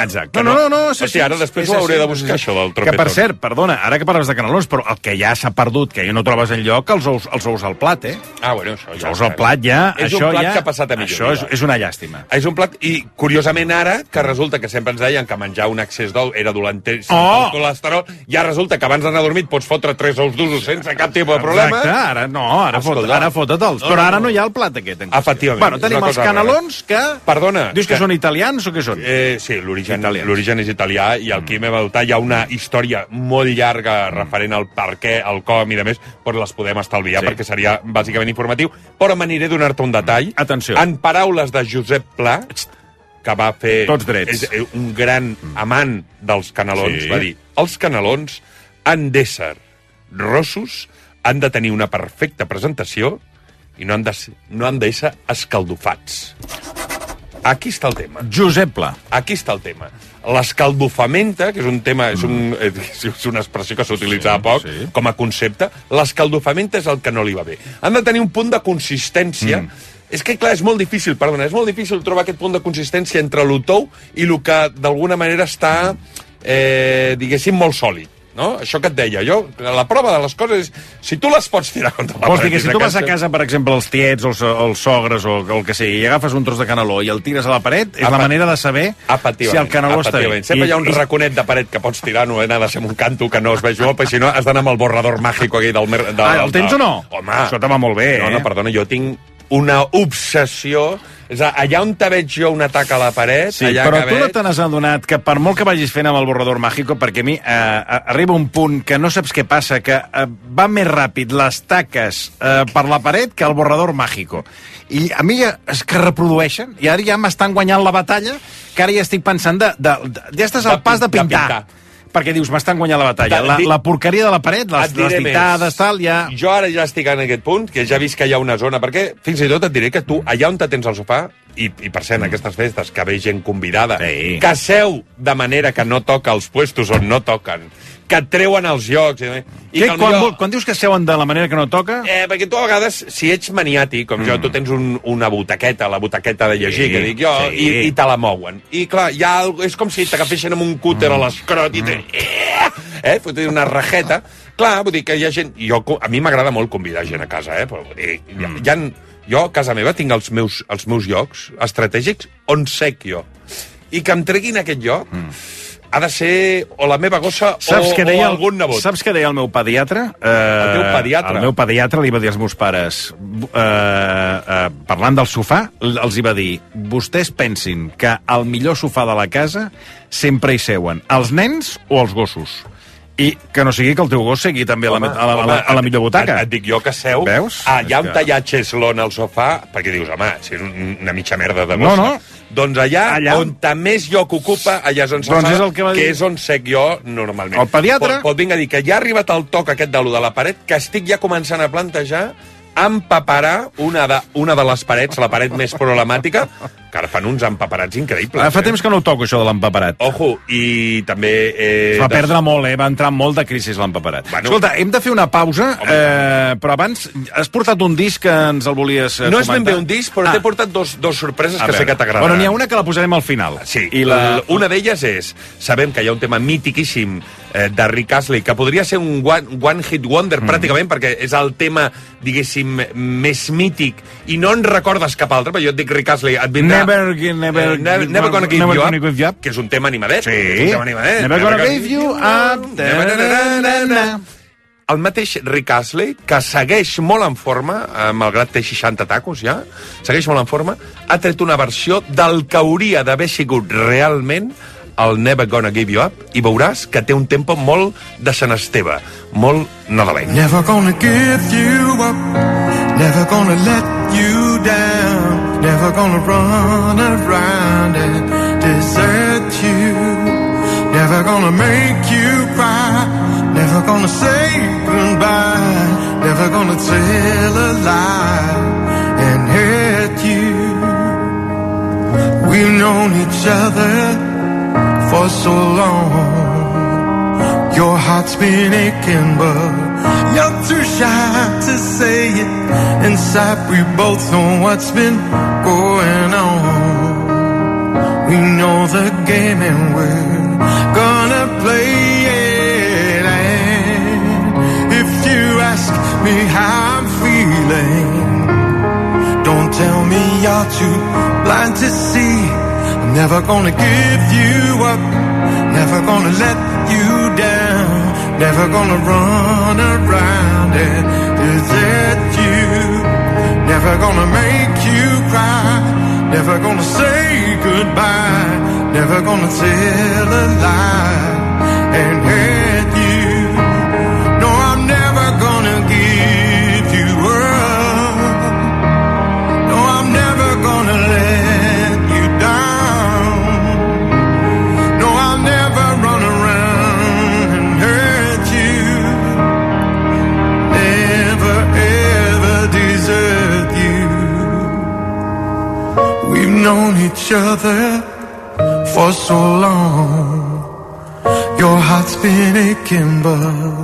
No, sí, ara després ho hauré de buscar, això del tropezón. Que, per cert, perdona, ara que parles de canelons, però el que ja s'ha perdut, que ja no trobes enlloc, els ous al plat, bueno, això ja... Els ous al plat ja... És un plat que ha passat a millor. Això és una llàstima. És un plat, i curiosament ara, que resulta que sempre ens deien que menjar un excés d'ou era dolentès, el colesterol, ja resulta que abans d'anar a dormir et pots fotre 3 ous d'usos sense cap tipus de problema. Exacte, ara fot-te'ls. Però ara no hi ha el plat aquest. Efectivament. Bueno, tenim els canelons que... Perdona. Dius que són italians o què són? Sí, l'origen és italià i el Quim Evaltà hi ha una història molt llarga referent al per què, al com i de més, però les podem estalviar perquè seria bàsicament informatiu. Però m'aniré a donar-te un detall. Atenció. En paraules de Josep Pla, que va fer... Tots drets. És un gran amant dels canelons, va dir, els canelons han d'ésser rossos, han de tenir una perfecta presentació i no han d'ésser escaldofats. Aquí està el tema. Josep Pla. Aquí està el tema. L'escaldofamenta, que és un tema, és una expressió que s'utilitzava poc com a concepte, l'escaldofamenta és el que no li va bé. Han de tenir un punt de consistència. És que, clar, és molt difícil trobar aquest punt de consistència entre el tou i el que d'alguna manera està, diguéssim, molt sòlid. No? Això que et deia jo, la prova de les coses és si tu les pots tirar contra la paret... Vols dir que si tu vas a casa, per exemple, els tiets o els sogres o el que sigui, i agafes un tros de caneló i el tires a la paret, és la manera de saber si el caneló està bé. Sempre hi ha un raconet de paret que pots tirar, no ha de ser un canto que no es vegi molt, perquè si no has d'anar amb el borrador màgic aquí del... el tens o no? Home! Això te va molt bé, No, perdona, jo tinc una obsessió... És a dir, allà on te veig jo una taca a la paret... Sí, però tu no te n'has adonat que per molt que vagis fent amb el borrador màgico, perquè a mi arriba un punt que no saps què passa, que va més ràpid les taques per la paret que el borrador màgico. I a mi és que reprodueixen, i ara ja m'estan guanyant la batalla, que ara ja estic pensant ja estàs al pas de pintar. Perquè dius, m'estan guanyant la batalla. La porqueria de la paret, les ditades, tal, ja... Jo ara ja estic en aquest punt, que ja he vist que hi ha una zona, perquè fins i tot et diré que tu, allà on te tens al sofà, i per cert, en aquestes festes, que ve gent convidada, que seu de manera que no toca els puestos on no toquen, que et treuen els llocs... Quan dius que seuen de la manera que no toca... Perquè tu a vegades, si ets maniàtic, com jo, tu tens una butaqueta, la butaqueta de llegir, que dic jo, i te la mouen. I clar, és com si t'agafessin amb un cúter a l'escrot i fotre una rajeta. Clar, vull dir que hi ha gent... A mi m'agrada molt convidar gent a casa, però vull dir... Jo, a casa meva, tinc els meus llocs estratègics on sec jo. I que em treguin aquest lloc... ha de ser o la meva gossa o algun nebot. Saps què deia el meu pediatre? El teu pediatre? El meu pediatre li va dir als meus pares, parlant del sofà, els hi va dir, vostès pensin que al millor sofà de la casa sempre hi seuen els nens o els gossos. I que no sigui que el teu gos segui també a la millor butaca. Et dic jo que seu... Veus? Hi ha un tallat xeslon al sofà, perquè dius, home, si és una mitja merda de gossa... No. Doncs allà on més lloc ocupa, allà és on se fa, que és on sec jo normalment. El pediatre... Pot vinc a dir que ja ha arribat el toc aquest de la paret, que estic ja començant a plantejar empaparar una de les parets, la paret més problemàtica, que ara fan uns empaparats increïbles. Fa temps que no ho toco, això de l'empaparat. Ojo, i també... Es va perdre molt, va entrar molt de crisi l'empaparat. Bueno, escolta, hem de fer una pausa, però abans has portat un disc que ens el volies comentar. No és ben bé un disc, però t'he portat dos sorpreses que sé que t'agradaran. Bueno, n'hi ha una que la posarem al final. Sí, una d'elles és... Sabem que hi ha un tema mitiquíssim de Rick Astley, que podria ser un one hit wonder, pràcticament, perquè és el tema, diguéssim, més mític, i no en recordes cap altre, però jo et dic Rick Astley, et vindrà... Never Gonna Give You Up, que és un tema animadet. Sí, Never Gonna Give You Up. El mateix Rick Astley, que segueix molt en forma, malgrat té 60 tacos ja, segueix molt en forma, ha tret una versió del que hauria d'haver sigut realment el Never Gonna Give You Up, i veuràs que té un tempo molt de Sant Esteve, molt nadalenc. Never gonna give you up, never gonna let you down, never gonna run around and desert you, never gonna make you cry, never gonna say goodbye, never gonna tell a lie and hurt you. We've known each other for so long, your heart's been aching, but you're too shy to say it. Inside we both know what's been going on. We know the game and we're gonna play it. And if you ask me how I'm feeling, don't tell me you're too blind to see. I'm never gonna give you up, never gonna let you down, never gonna run around and desert you, never gonna make you cry, never gonna say goodbye, never gonna tell a lie and hurt you. No, I'm never gonna give you up, no, I'm never gonna let you down, no, I'll never run around and hurt you, never ever desert you. We've known each other for so long, your heart's been aching, but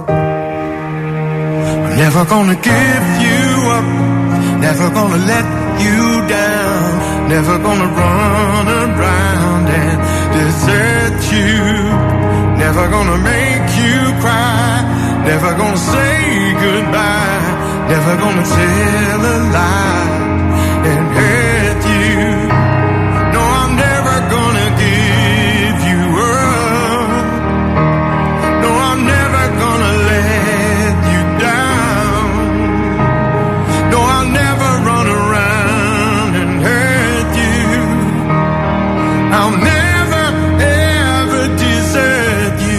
I'm never gonna give you up, never gonna let you down, never gonna run around and desert you, never gonna make you cry, never gonna say goodbye, never gonna tell a lie and hurt you. No, I'm never gonna give you up, no, I'm never gonna let you down, no, I'll never run around and hurt you, I'll never ever desert you.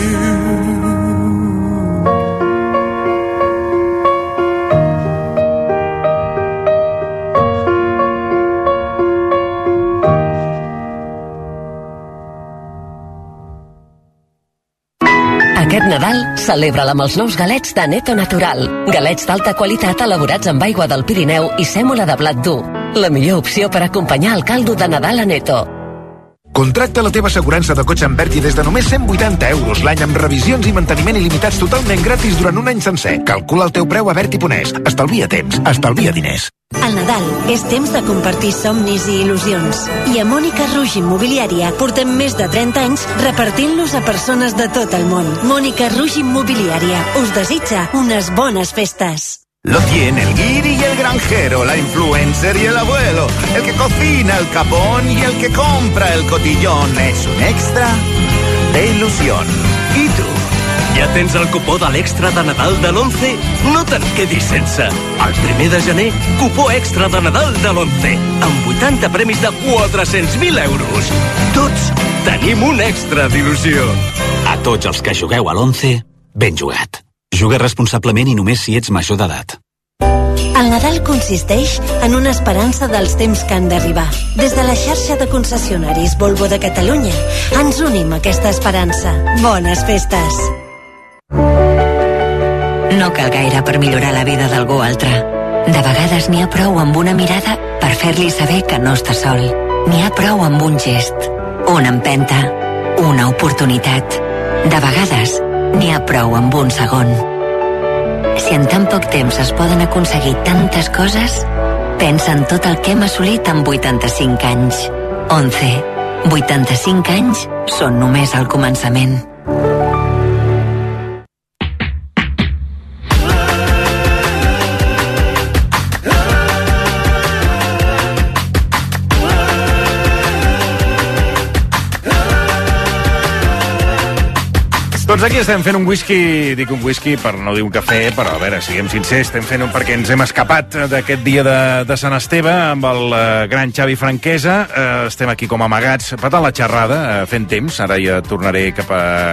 Aquest Nadal, celebra-la amb els nous galets de Neto Natural. Galets d'alta qualitat elaborats amb aigua del Pirineu i sèmola de blat dur. La millor opció per acompanyar el caldo de Nadal a Neto. Contracta la teva assegurança de cotxe amb Berti des de només 180 euros l'any amb revisions i manteniment il·limitats totalment gratis durant un any sencer. Calcula el teu preu a Berti.es. Estalvia temps, estalvia diners. Al Nadal és temps de compartir somnis i il·lusions. I a Mònica Ruix Immobiliària portem més de 30 anys repartint-los a persones de tot el món. Mònica Ruix Immobiliària us desitja unes bones festes. Lo tiene el guiri y el granjero, la influencer y el abuelo, el que cocina el capón y el que compra el cotillón. Es un extra de ilusión. ¿Y tú? Ja tens el cupó de l'extra de Nadal de l'11? No te'n quedis sense. El 1 de gener, cupó extra de Nadal de l'11, amb 80 premis de 400.000 euros. Tots tenim un extra d'il·lusió. A tots els que jugueu a l'11, ben jugat. Juga responsablement i només si ets major d'edat. El Nadal consisteix en una esperança dels temps que han d'arribar. Des de la xarxa de concessionaris Volvo de Catalunya ens unim a aquesta esperança. Bones festes! No cal gaire per millorar la vida d'algú altre. De vegades n'hi ha prou amb una mirada per fer-li saber que no està sol. N'hi ha prou amb un gest, una empenta, una oportunitat. De vegades n'hi ha prou amb un segon. Si en tan poc temps es poden aconseguir tantes coses, pensa en tot el que hem assolit en 85 anys. 11. 85 anys són només el començament. Doncs aquí estem fent un whisky, dic un whisky per no dir un cafè, però a veure, siguem sincers, estem fent un perquè ens hem escapat d'aquest dia de Sant Esteve amb el gran Xavi Franquesa. Estem aquí com amagats, patant la xerrada, fent temps, ara ja tornaré cap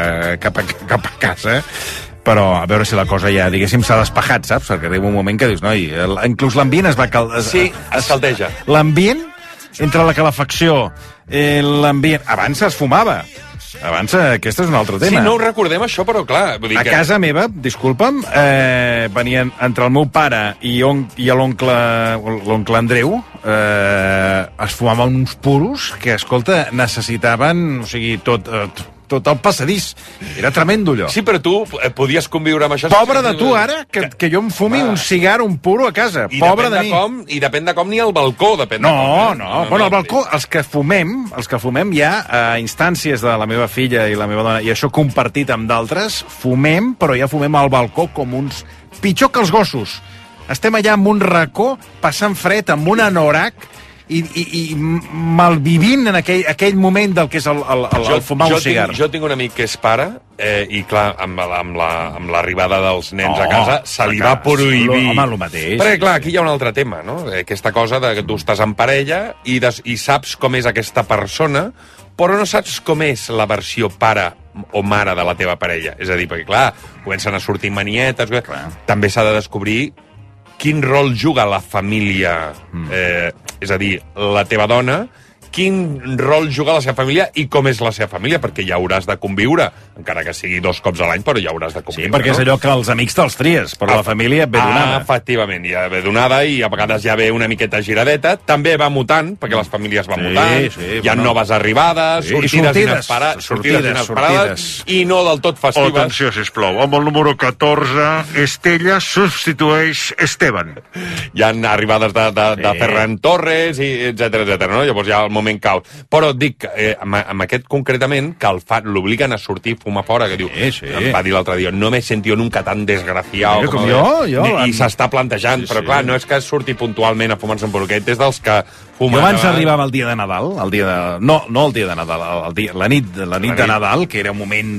a casa, però a veure si la cosa ja, diguéssim, s'ha despejat, saps? Perquè arriba un moment que dius, noi, inclús l'ambient es va Sí, es caldeja. L'ambient, entre la calefacció, l'ambient... Abans es fumava. Abans, aquest és un altre tema. Sí, no ho recordem, això, però clar... Vull dir a casa meva, disculpa'm, venien entre el meu pare i l'oncle Andreu, es fumaven uns puros que, escolta, necessitaven, o sigui, tot el passadís. Era tremendo, allò. Sí, però tu podies conviure amb això... Pobre de tu, ara, que jo em fumi un cigar, un puro a casa. Pobre de mi. I depèn de com ni al balcó, depèn de com. No. Bueno, al balcó, els que fumem ja, a instàncies de la meva filla i la meva dona, i això compartit amb d'altres, fumem, però ja fumem al balcó com uns... Pitjor que els gossos. Estem allà en un racó, passant fred, amb un anorac, i malvivint en aquell moment del que és el fumar un cigar. Jo tinc un amic que és pare, i clar, amb l'arribada dels nens a casa, se li va prohibir... Home, el mateix. Perquè clar, aquí hi ha una altra tema, no? Aquesta cosa de que tu estàs en parella i saps com és aquesta persona, però no saps com és la versió pare o mare de la teva parella. És a dir, perquè clar, comencen a sortir manietes... També s'ha de descobrir quin rol juga la família, és a dir, la teva dona, quin rol juga la seva família i com és la seva família, perquè ja hauràs de conviure, encara que sigui 2 cops a l'any, però ja hauràs de conviure. Sí, perquè és allò que els amics te'ls tries, però la família ve donada. Efectivament, ja ve donada i a vegades ja ve una miqueta giradeta. També va mutant, perquè les famílies van mutant, hi ha noves arribades, sortides inesperades i no del tot festives. Atenció, sisplau, amb el número 14, Estella substitueix Esteban. Hi ha arribades de Ferran Torres, etcètera, no? Llavors ja el moment cau. Però dic, amb aquest concretament, que l'obliguen a sortir a fumar fora, que diu, em va dir l'altre dia, no m'he sentit nunca tan desgraciat com jo. I s'està plantejant, però clar, no és que surti puntualment a fumar-se un porquet, és dels que fumen... Jo abans arribava el dia de Nadal, no el dia de Nadal, la nit de Nadal, que era un moment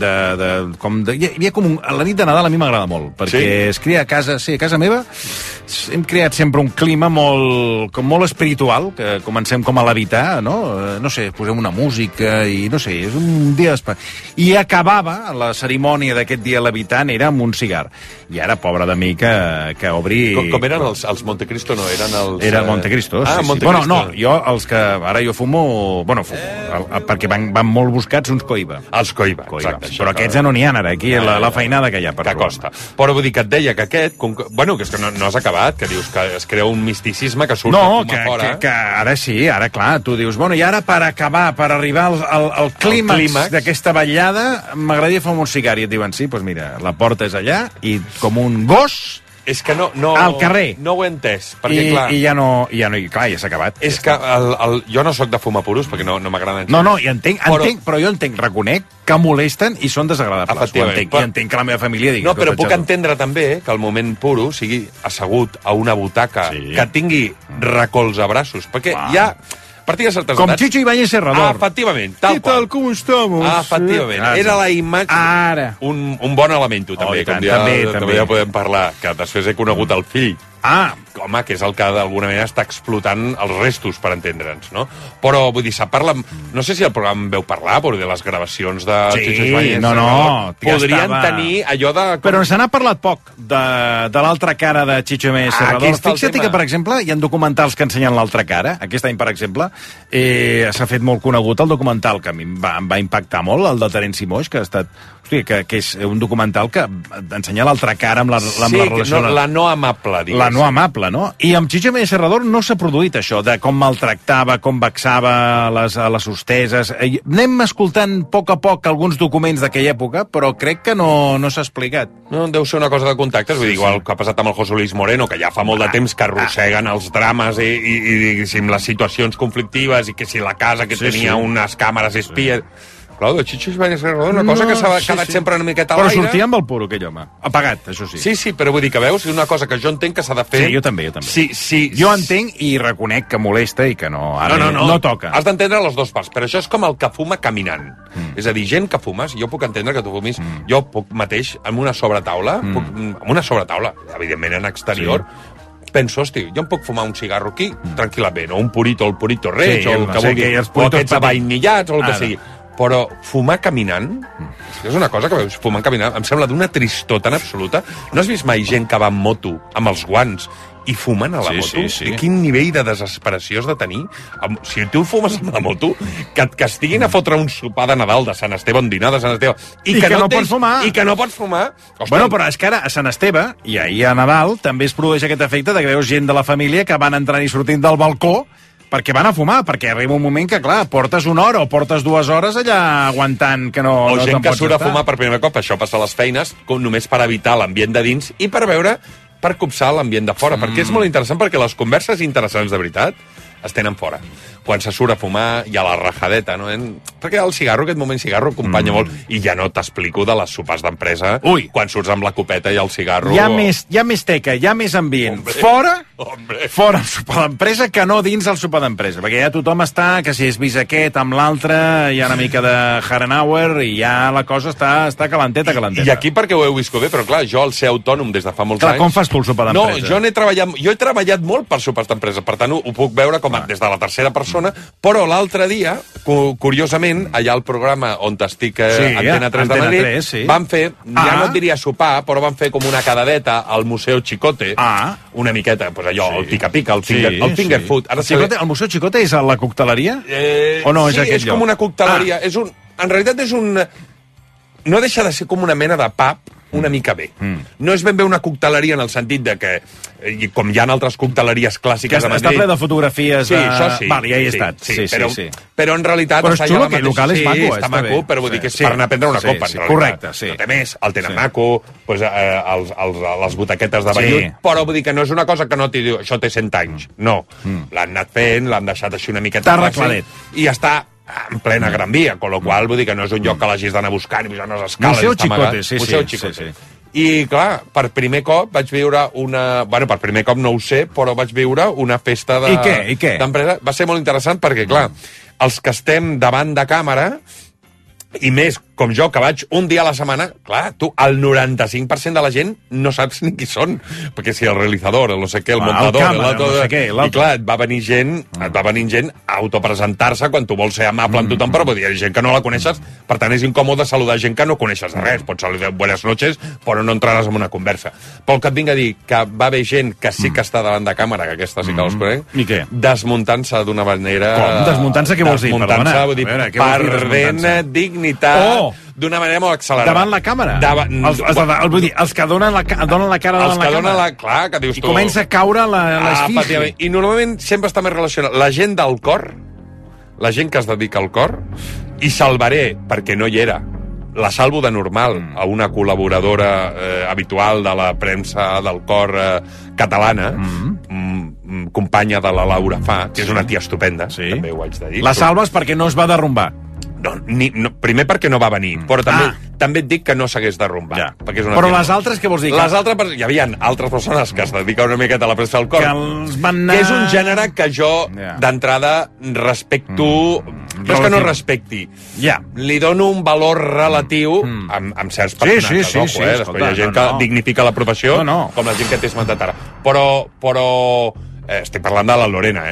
hi havia com la nit de Nadal a mi m'agrada molt, perquè es crea a casa meva, hem creat sempre un clima molt espiritual, que comencem com a levitar, no? No sé, posem una música i no sé, és un dia... I acabava, la cerimònia d'aquest dia levitant era amb un cigar. I ara, pobre de mi, que obri... Com eren els Montecristo, no? Era Montecristo, sí. Bueno, no, jo, els que ara jo fumo... Bueno, perquè van molt buscats uns Coiba. Els Coiba, exacte. Però aquests ja no n'hi ha ara, aquí la feinada que hi ha per que costa. Però vull dir que et deia que aquest... Bueno, que és que no has acabat, que dius que es crea un misticisme que surt a fumar fora. Que ara sí, ara clar, tu dius, bueno, i ara per acabar, per arribar al clímax d'aquesta vetllada, m'agradaria fumar un cigar. I et diuen, sí, doncs mira, la porta és allà, i com un gos... És que no al carrer. No ho he entès, perquè clar... I ja no, clar, ja s'ha acabat. És que jo no sóc de fumar puros, perquè no m'agraden. No, i entenc, però jo entenc, reconec que molesten i són desagradables. I entenc que la meva família digui... No, però puc entendre també que el moment puro sigui assegut a una butaca que tingui recolzabraços, perquè ja... Com Chicho Ibáñez Serrador. Efectivament, tal qual. ¿Qué tal, com estamos? Efectivament. Era la imatge... Ara. Un bon element, també. També ja podem parlar, que després he conegut el fill. Home, que és el que d'alguna manera està explotant els restos, per entendre'ns, no? Però, vull dir, parla... No sé si el programa veu parlar, però de les gravacions de Chicho Ibáñez. No. Podrien tenir allò de... Però se n'ha parlat poc, de l'altra cara de Chicho Ibáñez Serrador. Fixa't que, per exemple, hi ha documentals que ensenyen l'altra cara. Aquest any, per exemple, s'ha fet molt conegut el documental, que a mi em va impactar molt, el de Terenci Moix, que ha estat... que és un documental que ensenya l'altra cara amb la relació... Sí, la no amable, digues. La no amable, exemple, no? I amb Chicho Méndez Serrador no s'ha produït això, de com maltractava, com vexava a les hosteses. Anem escoltant a poc alguns documents d'aquella època, però crec que no s'ha explicat. No, deu ser una cosa de contactes, vull dir, igual que ha passat amb el José Luis Moreno, que ja fa molt de temps que arrosseguen els drames i diguéssim, les situacions conflictives, i que si la casa que tenia unes càmeres espies... Clar, de Chicho Méndez Serrador, una cosa que s'ha quedat sempre una miqueta a l'aire. Però sortia amb el puro, aquell home. Apagat, això sí. Sí, però vull dir que veus, és una cosa que jo entenc que s'ha de fer... Sí, jo també. Sí. Jo entenc i reconec que molesta i que no toca. Has d'entendre les dues parts, però això és com el que fuma caminant. És a dir, gent que fumes, jo puc entendre que tu fumis, jo puc mateix, amb una sobretaula, evidentment en exterior, penso, hosti, jo em puc fumar un cigarro aquí, tranquil·lament, o un purito, el purito Reig, o el que vulgui, o aquests avainillats, o el que sigui. Però fumar caminant, és una cosa que veus, fumant caminant, em sembla d'una tristor tan absoluta. No has vist mai gent que va amb moto, amb els guants, i fumen a la moto? Sí. I quin nivell de desesperació has de tenir? Si tu fumes amb la moto, que et castiguin a fotre un sopar de Nadal de Sant Esteve, un dinar de Sant Esteve, i que no pots fumar. I que no pots fumar. Bueno, però és que ara, a Sant Esteve, i ahir a Nadal, també es produeix aquest efecte de que veus gent de la família que van entrant i sortint del balcó perquè van a fumar, perquè arriba un moment que, clar, portes una hora o portes 2 hores allà aguantant que no o gent que surt a estar. fumar per primer cop, això passa a les feines, només per evitar l'ambient de dins i per copsar l'ambient de fora, perquè és molt interessant, perquè les converses interessants de veritat es tenen fora. Quan se surt a fumar hi ha la rajadeta, no? Perquè el cigarro, aquest moment cigarro, acompanya molt, i ja no t'explico de les sopars d'empresa, quan surts amb la copeta i el cigarro... Hi ha més teca, hi ha més ambient. Fora el sopar d'empresa que no dins el sopar d'empresa, perquè ja tothom està, que si és vist aquest amb l'altre, hi ha una mica de Harenauer, i ja la cosa està calenteta. I aquí perquè ho heu viscut bé, però clar, jo al ser autònom des de fa molts anys... Com fas tu el sopar d'empresa? No, jo he treballat molt per sopars d'empresa, per tant ho puc veure com des de la tercera persona, però l'altre dia, curiosament, allà al programa on estic Antena 3 de Madrid, van fer, ja no et diria sopar, però van fer com una quedadeta al Museu Chicote, una miqueta, pues allò, el pica-pica, el finger food. El Museu Chicote és a la cocteleria? O no és aquest lloc? Sí, és com una cocteleria. En realitat és un... No deixa de ser com una mena de pub, una mica bé. No és ben bé una cocteleria en el sentit de que, com hi ha altres cocteleries clàssiques de Madrid... Està ple de fotografies... Sí, això sí. Vale, ja hi he estat. Sí. Però en realitat... Però és xulo, que el local és maco, està maco, però vull dir que és per anar a prendre una copa. Correcte, sí. No té més, el tenen maco, les butaquetes de vellut, però vull dir que no és una cosa que no t'hi diu, això té 100 anys. No. L'han anat fent, l'han deixat així una miqueta... Està arregladet. I està en plena Gran Via, con lo qual vull dir que no és un lloc que l'hagis d'anar buscant i pujar unes escales. Museu Chicote, sí. I, clar, per primer cop vaig viure una... Bueno, per primer cop no ho sé, però vaig viure una festa de... I què? D'empresa. Va ser molt interessant perquè, clar, els que estem davant de càmera, i més, com jo, que vaig un dia a la setmana, clar, tu, el 95% de la gent no saps ni qui són, perquè si el realitzador, el no sé què, el muntador... no sé què, i clar, et va venir gent a autopresentar-se quan tu vols ser amable amb tothom, però vull dir, hi ha gent que no la coneixes, per tant és incòmode saludar gent que no coneixes de res, pots saludar buenas noches, però no entraràs en una conversa. Però el que et vinc a dir, que va haver gent que sí que està davant de càmera, que aquesta sí que els conec, i què? Desmuntant-se d'una manera... Com? Desmuntant-se què vols dir? Desmuntant-se, vull dir, perdent dignitat d'una manera molt accelerada. Davant la càmera? Vull dir, els que donen la cara davant la càmera. Clar, que dius tu... I comença a caure l'esfinge. I normalment sempre està més relacionat la gent del cor, la gent que es dedica al cor, i salvaré, perquè no hi era, la salvo de normal a una col·laboradora habitual de la premsa del cor catalana, companya de la Laura Fa, que és una tia estupenda, també ho haig de dir. La salves perquè no es va derrumbar. No, primer perquè no va venir, però també et dic que no s'hagués derrumbat. Però les altres, què vols dir? Les altres, hi havia altres persones que es dediquen una miqueta a la premsa del cor, que és un gènere que jo, d'entrada, respecto... No és que no respecti. Li dono un valor relatiu amb certs personatges. Sí. Després hi ha gent que dignifica la professió, com la gent que t'he esmentat ara. Però estic parlant de la Lorena,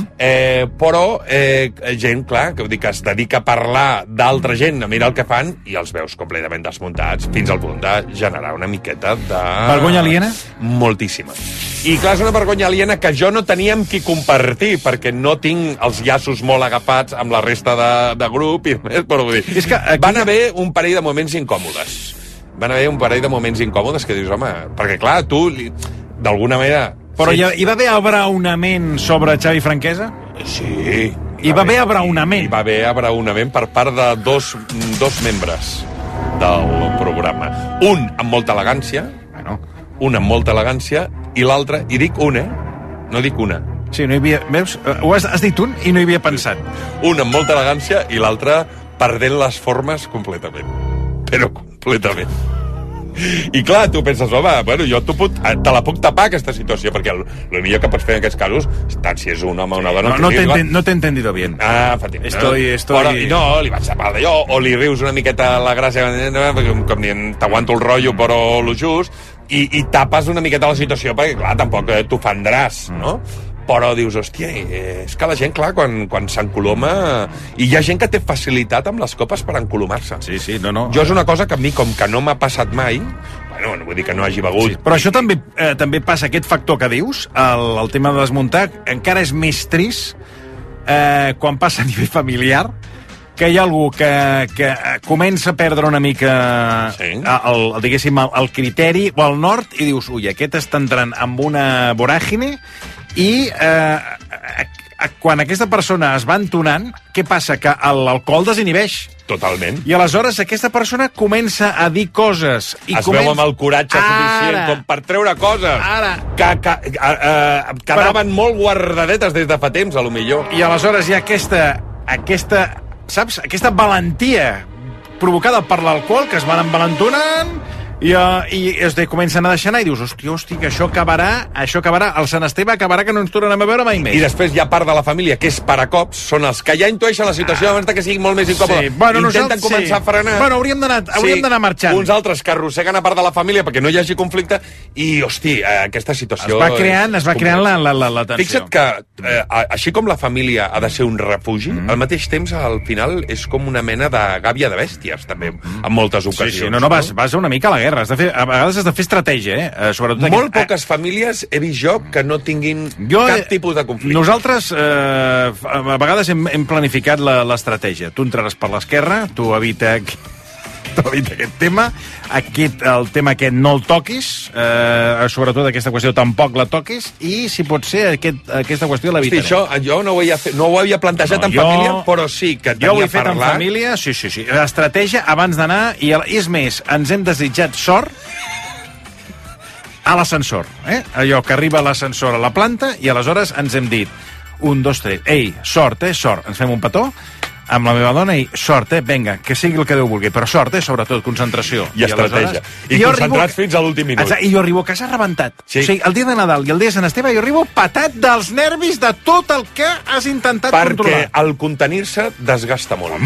però gent, clar, que es dedica a parlar d'altra gent, a mirar el que fan, i els veus completament desmuntats, fins al punt de generar una miqueta de... Vergonya aliena? Moltíssima. I clar, és una vergonya aliena que jo no tenia amb qui compartir, perquè no tinc els llaços molt agafats amb la resta de grup, i més, però vull dir, van haver un parell de moments incòmodes. Que dius, home, perquè clar, tu, d'alguna manera, Però hi va haver abraonament sobre Xavi Franquesa? Sí. Hi va haver abraonament. Hi va haver abraonament per part de dos membres del programa. Un amb molta elegància, i l'altre, i dic un, no dic una. Sí, no hi havia... Veus? Has dit un i no hi havia pensat. Un amb molta elegància i l'altre perdent les formes completament. Però completament. I clar, tu penses, home, bueno, jo te la puc tapar, aquesta situació, perquè el millor que pots fer en aquests casos, tant si és un home o una dona... No t'he entendido bien. Ah, Fatima. Estoy... No, li vaig tapar d'allò, o li rius una miqueta la gràcia, com dient, t'aguanto el rotllo, però lo just, i tapes una miqueta la situació, perquè, clar, tampoc t'ofendràs, no? Però dius, hòstia, és que la gent, clar, quan s'encoloma... I hi ha gent que té facilitat amb les copes per encolomar-se. Sí, no. Jo és una cosa que a mi, com que no m'ha passat mai, bueno, no vull dir que no hagi begut... Sí, però això també passa, aquest factor que dius, el tema de desmuntar, encara és més trist quan passa a nivell familiar, que hi ha algú que comença a perdre una mica el criteri o el nord i dius, ui, aquest està entrant amb una voràgine i quan aquesta persona es va entonant, què passa? Que l'alcohol desinhibeix. Totalment. I aleshores aquesta persona comença a dir coses. Veu amb el coratge suficient com per treure coses que quedaven molt guardadetes des de fa temps, a lo millor. I aleshores hi ha aquesta saps? Aquesta valentia provocada per l'alcohol, que es van envalentonant i es comencen a deixar anar i dius, hòstia, que això acabarà, el Sant Esteve acabarà que no ens tornarem a veure mai més. I després hi ha part de la família que és per a cops, són els que ja intueixen la situació abans que sigui molt més incòmode. Intenten començar a frenar. Bueno, hauríem d'anar marxant. Uns altres que arrosseguen a part de la família perquè no hi hagi conflicte i, aquesta situació... Es va creant la tensió. Fixa't que, així com la família ha de ser un refugi, al mateix temps, al final, és com una mena de gàbia de bèsties, també, en moltes ocasions. Sí, vas una mica a la guerra. A vegades has de fer estratègia, sobretot... Molt poques famílies he vist jo que no tinguin cap tipus de conflicte. Nosaltres, a vegades hem planificat l'estratègia. Tu entraràs per l'esquerra, tu evita aquest tema, el tema aquest no el toquis, sobretot aquesta qüestió tampoc la toquis, i si pot ser aquesta qüestió l'evitarem. Hosti, això jo no ho havia plantejat en família, però sí que tenia jo ho he fet en família, sí. L'estratègia abans d'anar, i és més, ens hem desitjat sort a l'ascensor, allò que arriba l'ascensor a la planta i aleshores ens hem dit 1, 2, 3, ei, sort, sort, ens fem un petó amb la meva dona i sort, vinga, que sigui el que Déu vulgui, però sort, sobretot, concentració. I estratègia. I concentrats fins a l'últim minut. I jo arribo a casa rebentat. Sí. O sigui, el dia de Nadal i el dia de Sant Esteve jo arribo patat dels nervis de tot el que has intentat controlar. Perquè el contenir-se desgasta molt.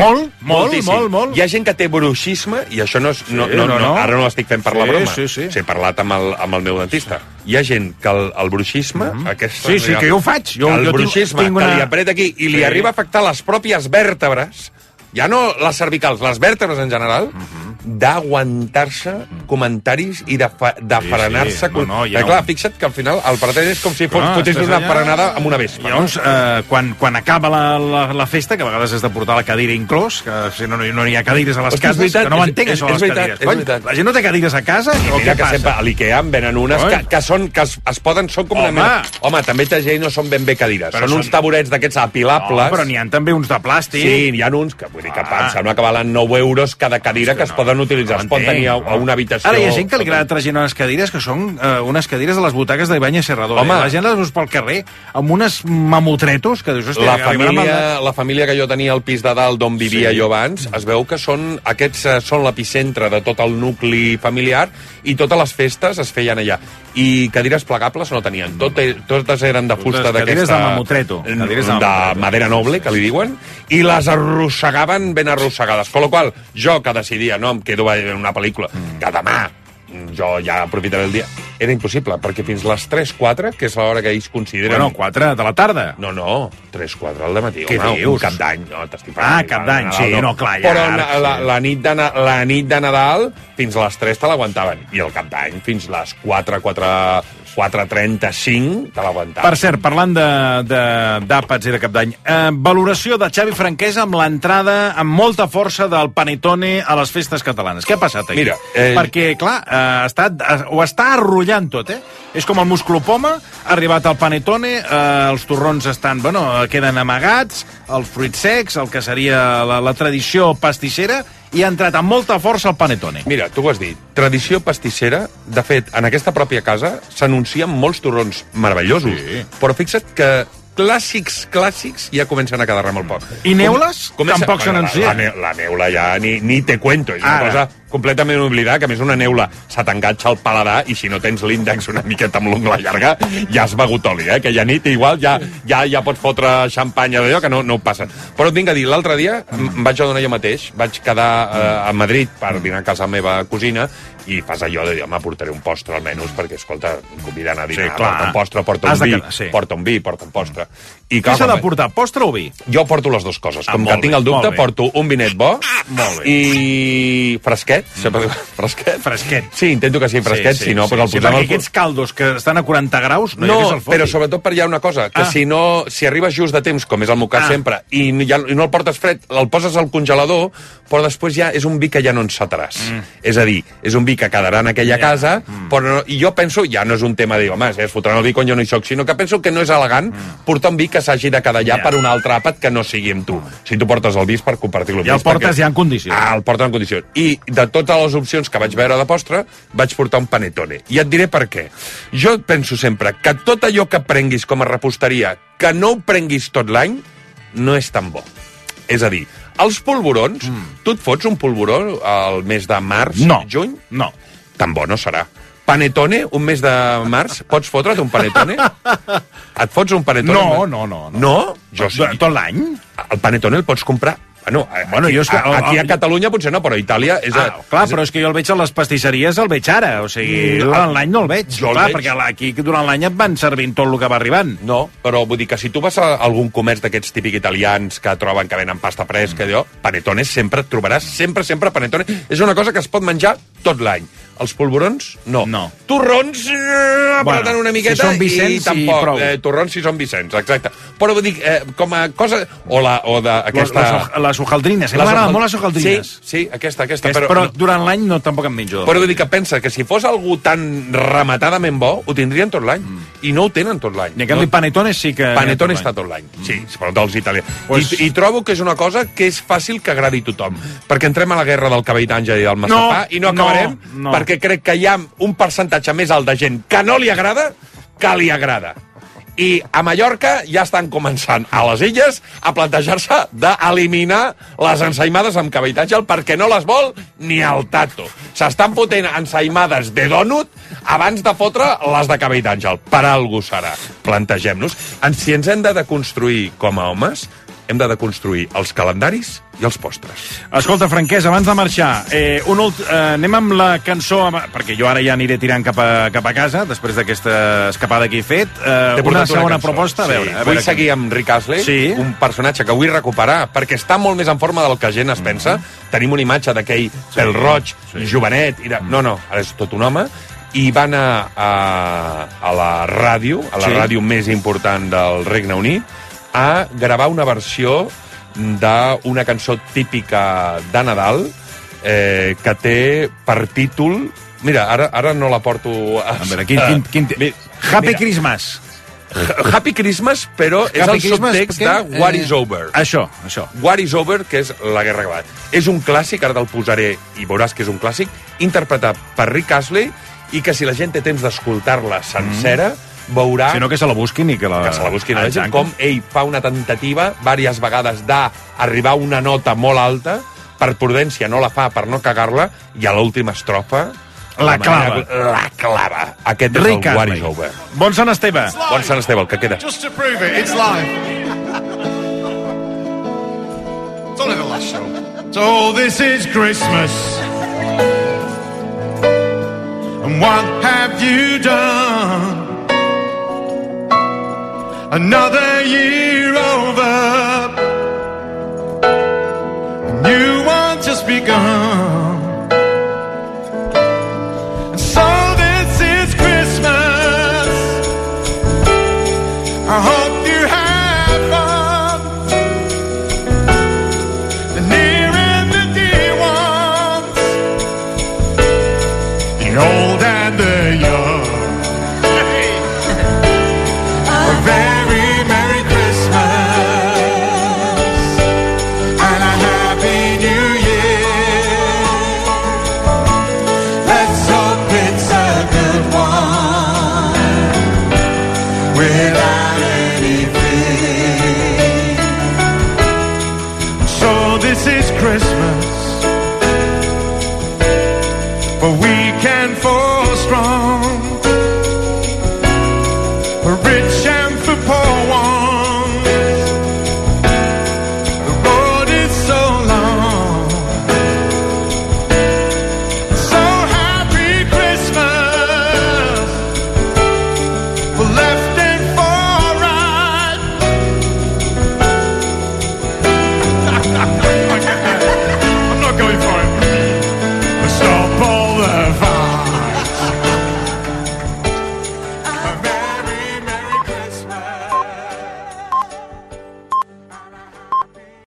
Molt. Hi ha gent que té bruixisme, i això no és... Ara no l'estic fent per la broma. Sí. He parlat amb el meu dentista. Hi ha gent que el bruixisme... Sí, que jo ho faig. El bruixisme que li apreta aquí i li arriba a afectar les pròpies vèrtebres, ja no les cervicals, les vèrtebres en general, d'aguantar-se comentaris i de frenar-se. Clar, fixa't que al final el pretès és com si fotés una frenada amb una vespa. Llavors, quan acaba la festa, que a vegades has de portar la cadira inclòs, que si no hi ha cadires a les cases, que no m'entenc això de les cadires. La gent no té cadires a casa? Mira que sempre a l'Ikea en venen unes que són com una mena... Home, també té gent no són ben bé cadires. Són uns taburets d'aquests apilables. Però n'hi ha també uns de plàstic. Sí, n'hi ha uns que, vull dir, que sembla que valen 9 euros cada cadira que es poden utilitzar. Es pot tenir a una habitació... Ara hi ha gent que li agrada traient unes cadires que són unes cadires de les butaques d'Ibáñez Serrador. La gent les veus pel carrer amb unes mamotretos que dius... La família que jo tenia al pis de dalt d'on vivia jo abans, es veu que aquests són l'epicentre de tot el nucli familiar i totes les festes es feien allà. I cadires plegables no tenien. Totes eren de fusta d'aquesta... Cadires de mamotreto. De madera noble, que li diuen, i les arrossegaven ben arrossegades. Con lo qual, jo que decidia, no, em quedo en una pel·lícula, que demà jo ja aprofitaré el dia. Era impossible, perquè fins les 3-4, que és l'hora que ells consideren... Bueno, 4 de la tarda. No, 3-4 al dematí. Què dius? Un cap d'any. No, t'estic parlant. Cap d'any, sí, no, clar, ja... Però la nit de Nadal, fins a les 3 te l'aguantaven. I el cap d'any, fins les 4, 4.35 te l'aguantava. Per cert, parlant d'àpats i de Cap d'Any, valoració de Xavi Franquès amb l'entrada amb molta força del Panettone a les festes catalanes. Què ha passat aquí? Mira, perquè, clar, ho està arrollant tot, És com el musclopoma, ha arribat el Panettone, els torrons queden amagats, els fruits secs, el que seria la tradició pastissera, i ha entrat amb molta força el Panettone. Mira, tu ho has dit, tradició pastissera. De fet, en aquesta pròpia casa s'anuncien molts torrons meravellosos, però fixa't que clàssics ja comencen a quedar molt poc. I neules? Tampoc s'anuncia. La neula ja ni te cuento, és una cosa completament oblidada, que a més una neula se t'enganxa al paladar i si no tens l'índex una miqueta amb l'ungla llarga ja has begut oli, que ja nit igual ja pots fotre xampanya d'allò que no ho passa. Però et vinc a dir, l'altre dia em vaig adonar jo mateix, vaig quedar a Madrid per dinar a casa la meva cosina i fas allò de dir, home, portaré un postre almenys perquè, escolta, em conviden a dinar, porta un postre, porta un vi, porta un postre. Què s'ha de portar, postre o vi? Jo porto les dues coses. Com que tinc el dubte, porto un vinet bo i fresquet. Fresquet. Sí, intento que sigui fresquet, si no, pues el posem... Perquè aquests caldos que estan a 40 graus no hi hagués el foti. Però sobretot per hi ha una cosa, que si arribes just de temps, com és el meu cas sempre, i no el portes fred, el poses al congelador, però després ja és un vi que ja no encetaràs. És a dir, és un vi que quedarà en aquella casa, però i jo penso, ja no és un tema de dir, home, es fotran el vi quan jo no hi soc, sinó que penso que no és elegant portar un vi que s'hagi de quedar allà per un altre àpat que no sigui amb tu. Si tu portes el vi és per compartir-lo amb ells. I el portes ja en condicions. El portes en condicions. I de totes les opcions que vaig veure de postre, vaig portar un Panettone. I et diré per què. Jo penso sempre que tot allò que prenguis com a reposteria, que no ho prenguis tot l'any, no és tan bo. És a dir, els polvorons, tu et fots un polvoró al mes de març, juny? No. Tan bo no serà. Panettone, un mes de març, pots fotre't un Panettone? Et fots un Panettone? No. No? Jo sí. Tot l'any? El Panettone el pots comprar... Aquí a Catalunya potser no, però a Itàlia... Clar, però és que jo el veig a les pastisseries, el veig ara. O sigui, durant l'any no el veig. Clar, perquè aquí durant l'any et van servint tot el que va arribant. No, però vull dir que si tu vas a algun comerç d'aquests típics italians que troben que venen pasta fresca, Panettone sempre et trobaràs, sempre Panettone. És una cosa que es pot menjar tot l'any. Els polvorons, no. Torrons, apretant una miqueta, i tampoc. Torrons si són Vicenç, exacte. Però vull dir, com a cosa... O d'aquesta... Les hojaldrines, m'agrada molt les hojaldrines. Sí, aquesta. Però durant l'any tampoc em menjo. Però vull dir que pensa que si fos algú tan rematadament bo, ho tindrien tot l'any. I no ho tenen tot l'any. I en canvi Panettone sí que... Panettone està tot l'any. Sí, sobretot els italians. I trobo que és una cosa que és fàcil que agradi a tothom. Perquè entrem a la guerra del cabell d'àngel i del massapà i no acabarem, perquè crec que hi ha un percentatge més alt de gent que no li agrada que li agrada. I a Mallorca ja estan començant a les illes a plantejar-se d'eliminar les ensaïmades amb cabell d'àngel perquè no les vol ni el tato. S'estan fotent ensaïmades de dònut abans de fotre les de cabell d'àngel. Per algú serà. Plantegem-nos. Si ens hem de deconstruir com a homes, hem de deconstruir els calendaris i els postres. Escolta, Franquès, abans de marxar, anem amb la cançó, perquè jo ara ja aniré tirant cap a casa, després d'aquesta escapada que he fet. Una segona proposta, a veure. Vull seguir amb Rick Astley, un personatge que vull recuperar, perquè està molt més en forma del que gent es pensa. Tenim una imatge d'aquell pèl roig, jovenet, no, ara és tot un home, i va anar a la ràdio, més important del Regne Unit, a gravar una versió d'una cançó típica de Nadal que té per títol... Mira, ara no la porto... Happy Christmas. Happy Christmas, però és el subtext de War is Over. Això. War is Over, que és la guerra acabada. És un clàssic, ara te'l posaré i veuràs que és un clàssic, interpretat per Rick Astley, i que si la gent té temps d'escoltar-la sencera, veurà... Si no, que se la busquin i que la... Que se la busquin. Com ell fa una tentativa diverses vegades d'arribar a una nota molt alta, per prudència no la fa per no cagar-la, i a l'última estrofa... La clava. Aquest és el War is Over. Bon Sant Esteve. Bon Sant Esteve, el que queda. Just to prove it, it's live. It's only the last show. So this is Christmas. And what have you done? Another year over,